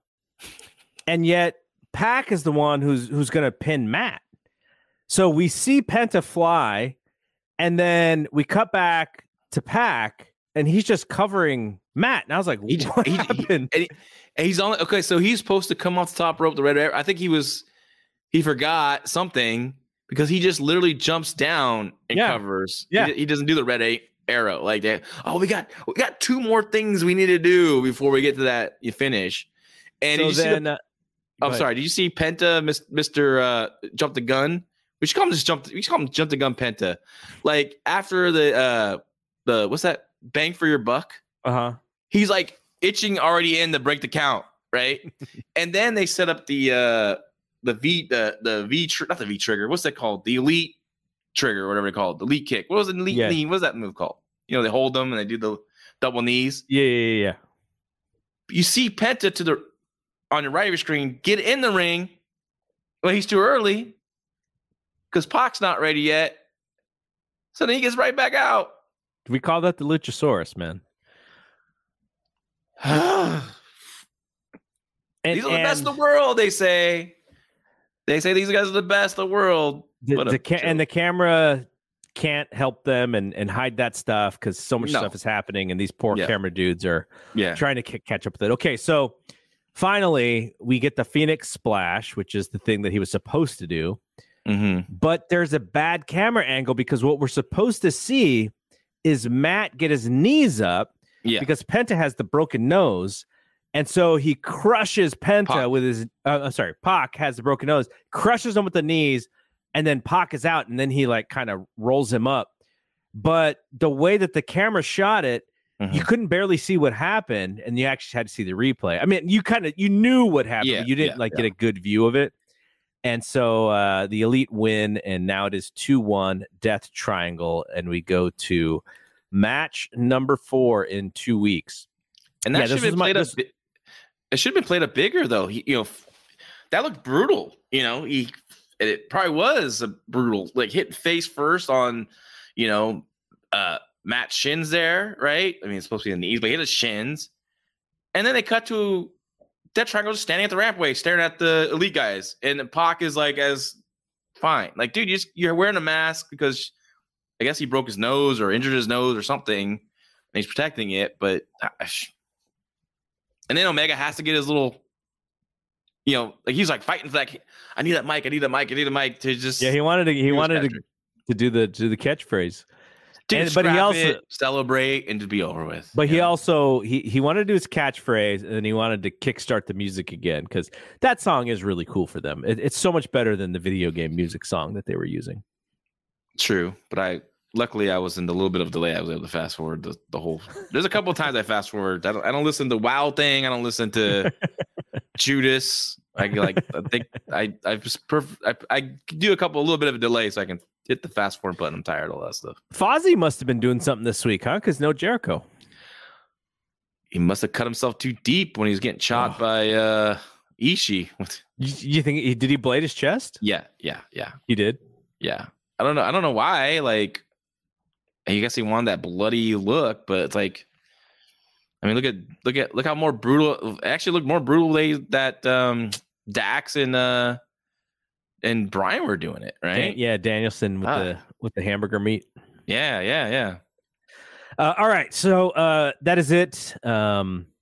and yet Pac is the one who's who's going to pin Matt. So we see Penta fly, and then we cut back to Pac, and he's just covering Matt. And I was like, he, what he, happened? He, and, he, and he's on. Okay, so he's supposed to come off the top rope, the red. I think he was. He forgot something. Because he just literally jumps down and yeah. covers. Yeah, he, he doesn't do the red eight arrow like that. Oh, we got we got two more things we need to do before we get to that you finish. And so did you then, see the, uh, I'm ahead. sorry. Did you see Penta, Mister Uh, jump the gun? We should call him just jump. We should call him jump the gun Penta. Like after the uh the what's that bang for your buck? Uh huh. He's like itching already in to break the count, right? And then they set up the. uh The V, the the V, tr- not the V trigger. What's that called? The elite trigger, whatever they call it. The elite kick. What was it? Elite yeah. knee. What's that move called? You know, they hold them and they do the double knees. Yeah, yeah, yeah. You see Penta to the on your right of your screen get in the ring. Well, he's too early because Pac's not ready yet. So then he gets right back out. We call that the Luchasaurus, man. and, These are the and, best in the world, they say. They say these guys are the best in the world. The, the ca- and the camera can't help them and, and hide that stuff because so much no. stuff is happening, and these poor yeah. camera dudes are yeah. trying to c- catch up with it. Okay, so finally, we get the Phoenix Splash, which is the thing that he was supposed to do. Mm-hmm. But there's a bad camera angle because what we're supposed to see is Matt get his knees up yeah. because Penta has the broken nose. And so he crushes Penta Pac. with his, uh, sorry, Pac has the broken nose, crushes him with the knees, and then Pac is out, and then he like kind of rolls him up. But the way that the camera shot it, mm-hmm. you couldn't barely see what happened, and you actually had to see the replay. I mean, you kind of, you knew what happened, yeah, but you didn't yeah, like yeah. get a good view of it. And so uh, the Elite win, and now it is two one Death Triangle, and we go to match number four in two weeks. And that yeah, should have been played up. It should have been played up bigger, though. He, you know, that looked brutal. You know, he it probably was a brutal, like hitting face first on, you know, uh, Matt's shins there, right? I mean, it's supposed to be the knees, but he hit his shins, and then they cut to Death Triangle just standing at the rampway, staring at the Elite guys, and Pac is like, as fine, like, dude, you just, you're wearing a mask because I guess he broke his nose or injured his nose or something, and he's protecting it, but. Gosh. And then Omega has to get his little, you know, like he's like fighting for that. I need that mic. I need that mic. I need a mic to just. Yeah, he wanted to. He wanted to, to do the to the catchphrase. And, but he also it, celebrate and to be over with. But he know? also he he wanted to do his catchphrase, and then he wanted to kickstart the music again because that song is really cool for them. It, it's so much better than the video game music song that they were using. True, but I. Luckily, I was in the little bit of delay. I was able to fast forward the, the whole. There's a couple of times I fast forward. I don't. I don't listen to WoW thing. I don't listen to Judas. I like. I think I. I just. Perf- I. I do a couple, a little bit of a delay so I can hit the fast forward button. I'm tired of all that stuff. Fozzy must have been doing something this week, huh? Because no Jericho. He must have cut himself too deep when he was getting shot oh. by uh, Ishii. You, you think he did? He blade his chest? Yeah. Yeah. Yeah. He did. Yeah. I don't know. I don't know why. Like. I guess he wanted that bloody look, but it's like, I mean, look at look at look how more brutal. Actually, look more brutal they that um, Dax and uh, and Brian were doing it, right? Dan- yeah, Danielson with ah. the with the hamburger meat. Yeah, yeah, yeah. Uh, all right, so uh, that is it. Um,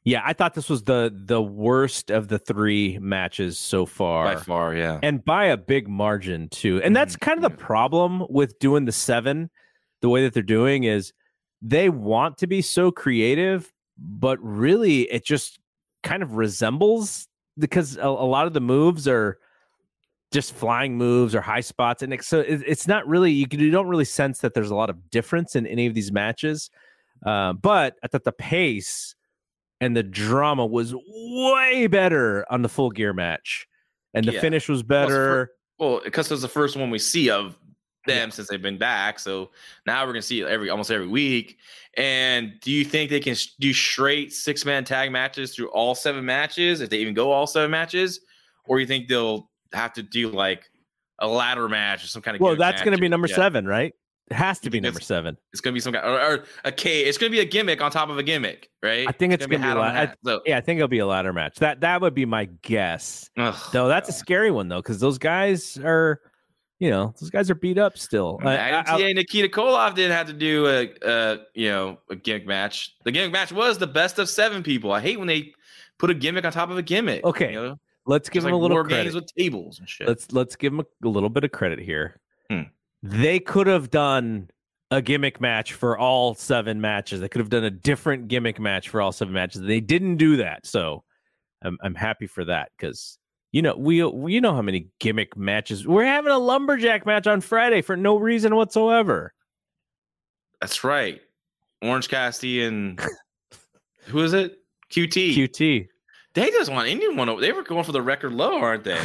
Yeah, I thought this was the the worst of the three matches so far. By far, yeah. And by a big margin, too. And that's kind of the problem with doing the seven, the way that they're doing is they want to be so creative, but really it just kind of resembles because a, a lot of the moves are just flying moves or high spots. And it, so it, it's not really, you, you don't really sense that there's a lot of difference in any of these matches. Uh, but I thought the pace and the drama was way better on the Full Gear match. And the yeah. finish was better. Well, because it was the first one we see of them yeah. since they've been back. So now we're going to see it every almost every week. And do you think they can do straight six-man tag matches through all seven matches, if they even go all seven matches? Or you think they'll have to do like a ladder match or some kind of Well, that's going to be number yeah. seven, right? It has to be number seven. It's going to be some kind or, or a K. It's going to be a gimmick on top of a gimmick, right? I think it's, it's going to be a ladder. I, so. Yeah, I think it'll be a ladder match. That that would be my guess. Ugh, though that's God. a scary one though, because those guys are, you know, those guys are beat up still. I, I, I, Nikita Koloff didn't have to do a, a you know a gimmick match. The gimmick match was the best of seven people. I hate when they put a gimmick on top of a gimmick. Okay, you know? let's give them like a little credit. Games with tables and shit. Let's let's give them a, a little bit of credit here. Hmm. They could have done a gimmick match for all seven matches. They could have done a different gimmick match for all seven matches. They didn't do that, so I'm I'm happy for that because you know we you know how many gimmick matches we're having a lumberjack match on Friday for no reason whatsoever. That's right, Orange Cassidy and who is it? Q T. Q T. They just want anyone. They were going for the record low, aren't they?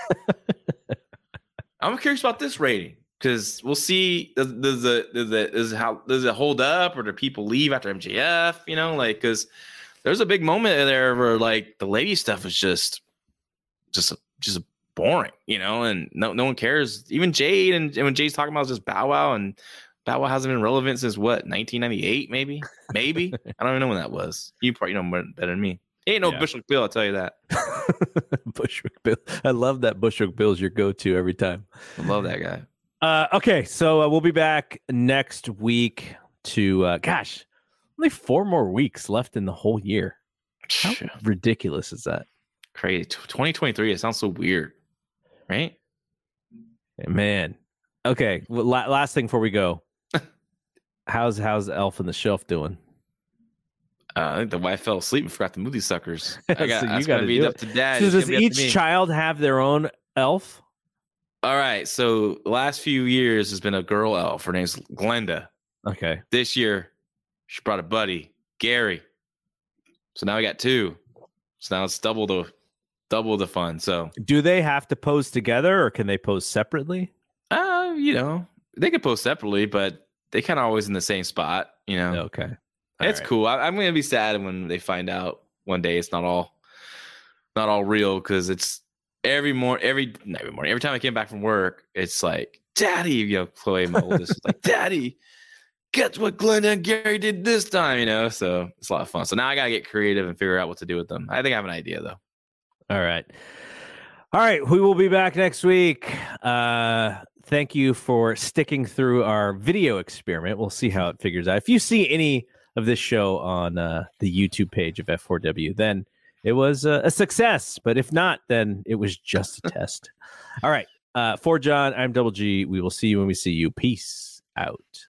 I'm curious about this rating. Because we'll see, does, does, it, does, it, does, it, how, does it hold up or do people leave after M J F? You know, like, because there's a big moment there where, like, the lady stuff is just, just, just boring, you know, and no no one cares. Even Jade, and, and when Jade's talking about just Bow Wow, and Bow Wow hasn't been relevant since, what, nineteen ninety-eight, maybe? Maybe? I don't even know when that was. You probably know more, better than me. Ain't no yeah. Bushwick Bill, I'll tell you that. Bushwick Bill. I love that Bushwick Bill's your go-to every time. I love that guy. Uh, okay, so uh, we'll be back next week to, uh, gosh, only four more weeks left in the whole year. How ridiculous is that? Crazy. twenty twenty-three, it sounds so weird, right? Man. Okay, well, la- last thing before we go. how's how's Elf on the Shelf doing? Uh, I think the wife fell asleep and forgot to move these suckers. I got, so you got to be up to dad. So does each child have their own elf? All right, so the last few years has been a girl elf. Her name's Glenda. Okay. This year, she brought a buddy, Gary. So now we got two. So now it's double the double the fun. So do they have to pose together or can they pose separately? Uh, you know, they could pose separately, but they kind of always in the same spot. You know. Okay. All it's right. cool. I, I'm gonna be sad when they find out one day it's not all not all real because it's. Every morning, every not every morning, every time I came back from work, it's like, Daddy, you know, Chloe, my oldest, is like, Daddy, guess what Glenda and Gary did this time, you know? So it's a lot of fun. So now I got to get creative and figure out what to do with them. I think I have an idea, though. All right. All right. We will be back next week. Uh, thank you for sticking through our video experiment. We'll see how it figures out. If you see any of this show on uh, the YouTube page of F four W, then it was a, a success, but if not, then it was just a test. All right. Uh, for John, I'm Double G. We will see you when we see you. Peace out.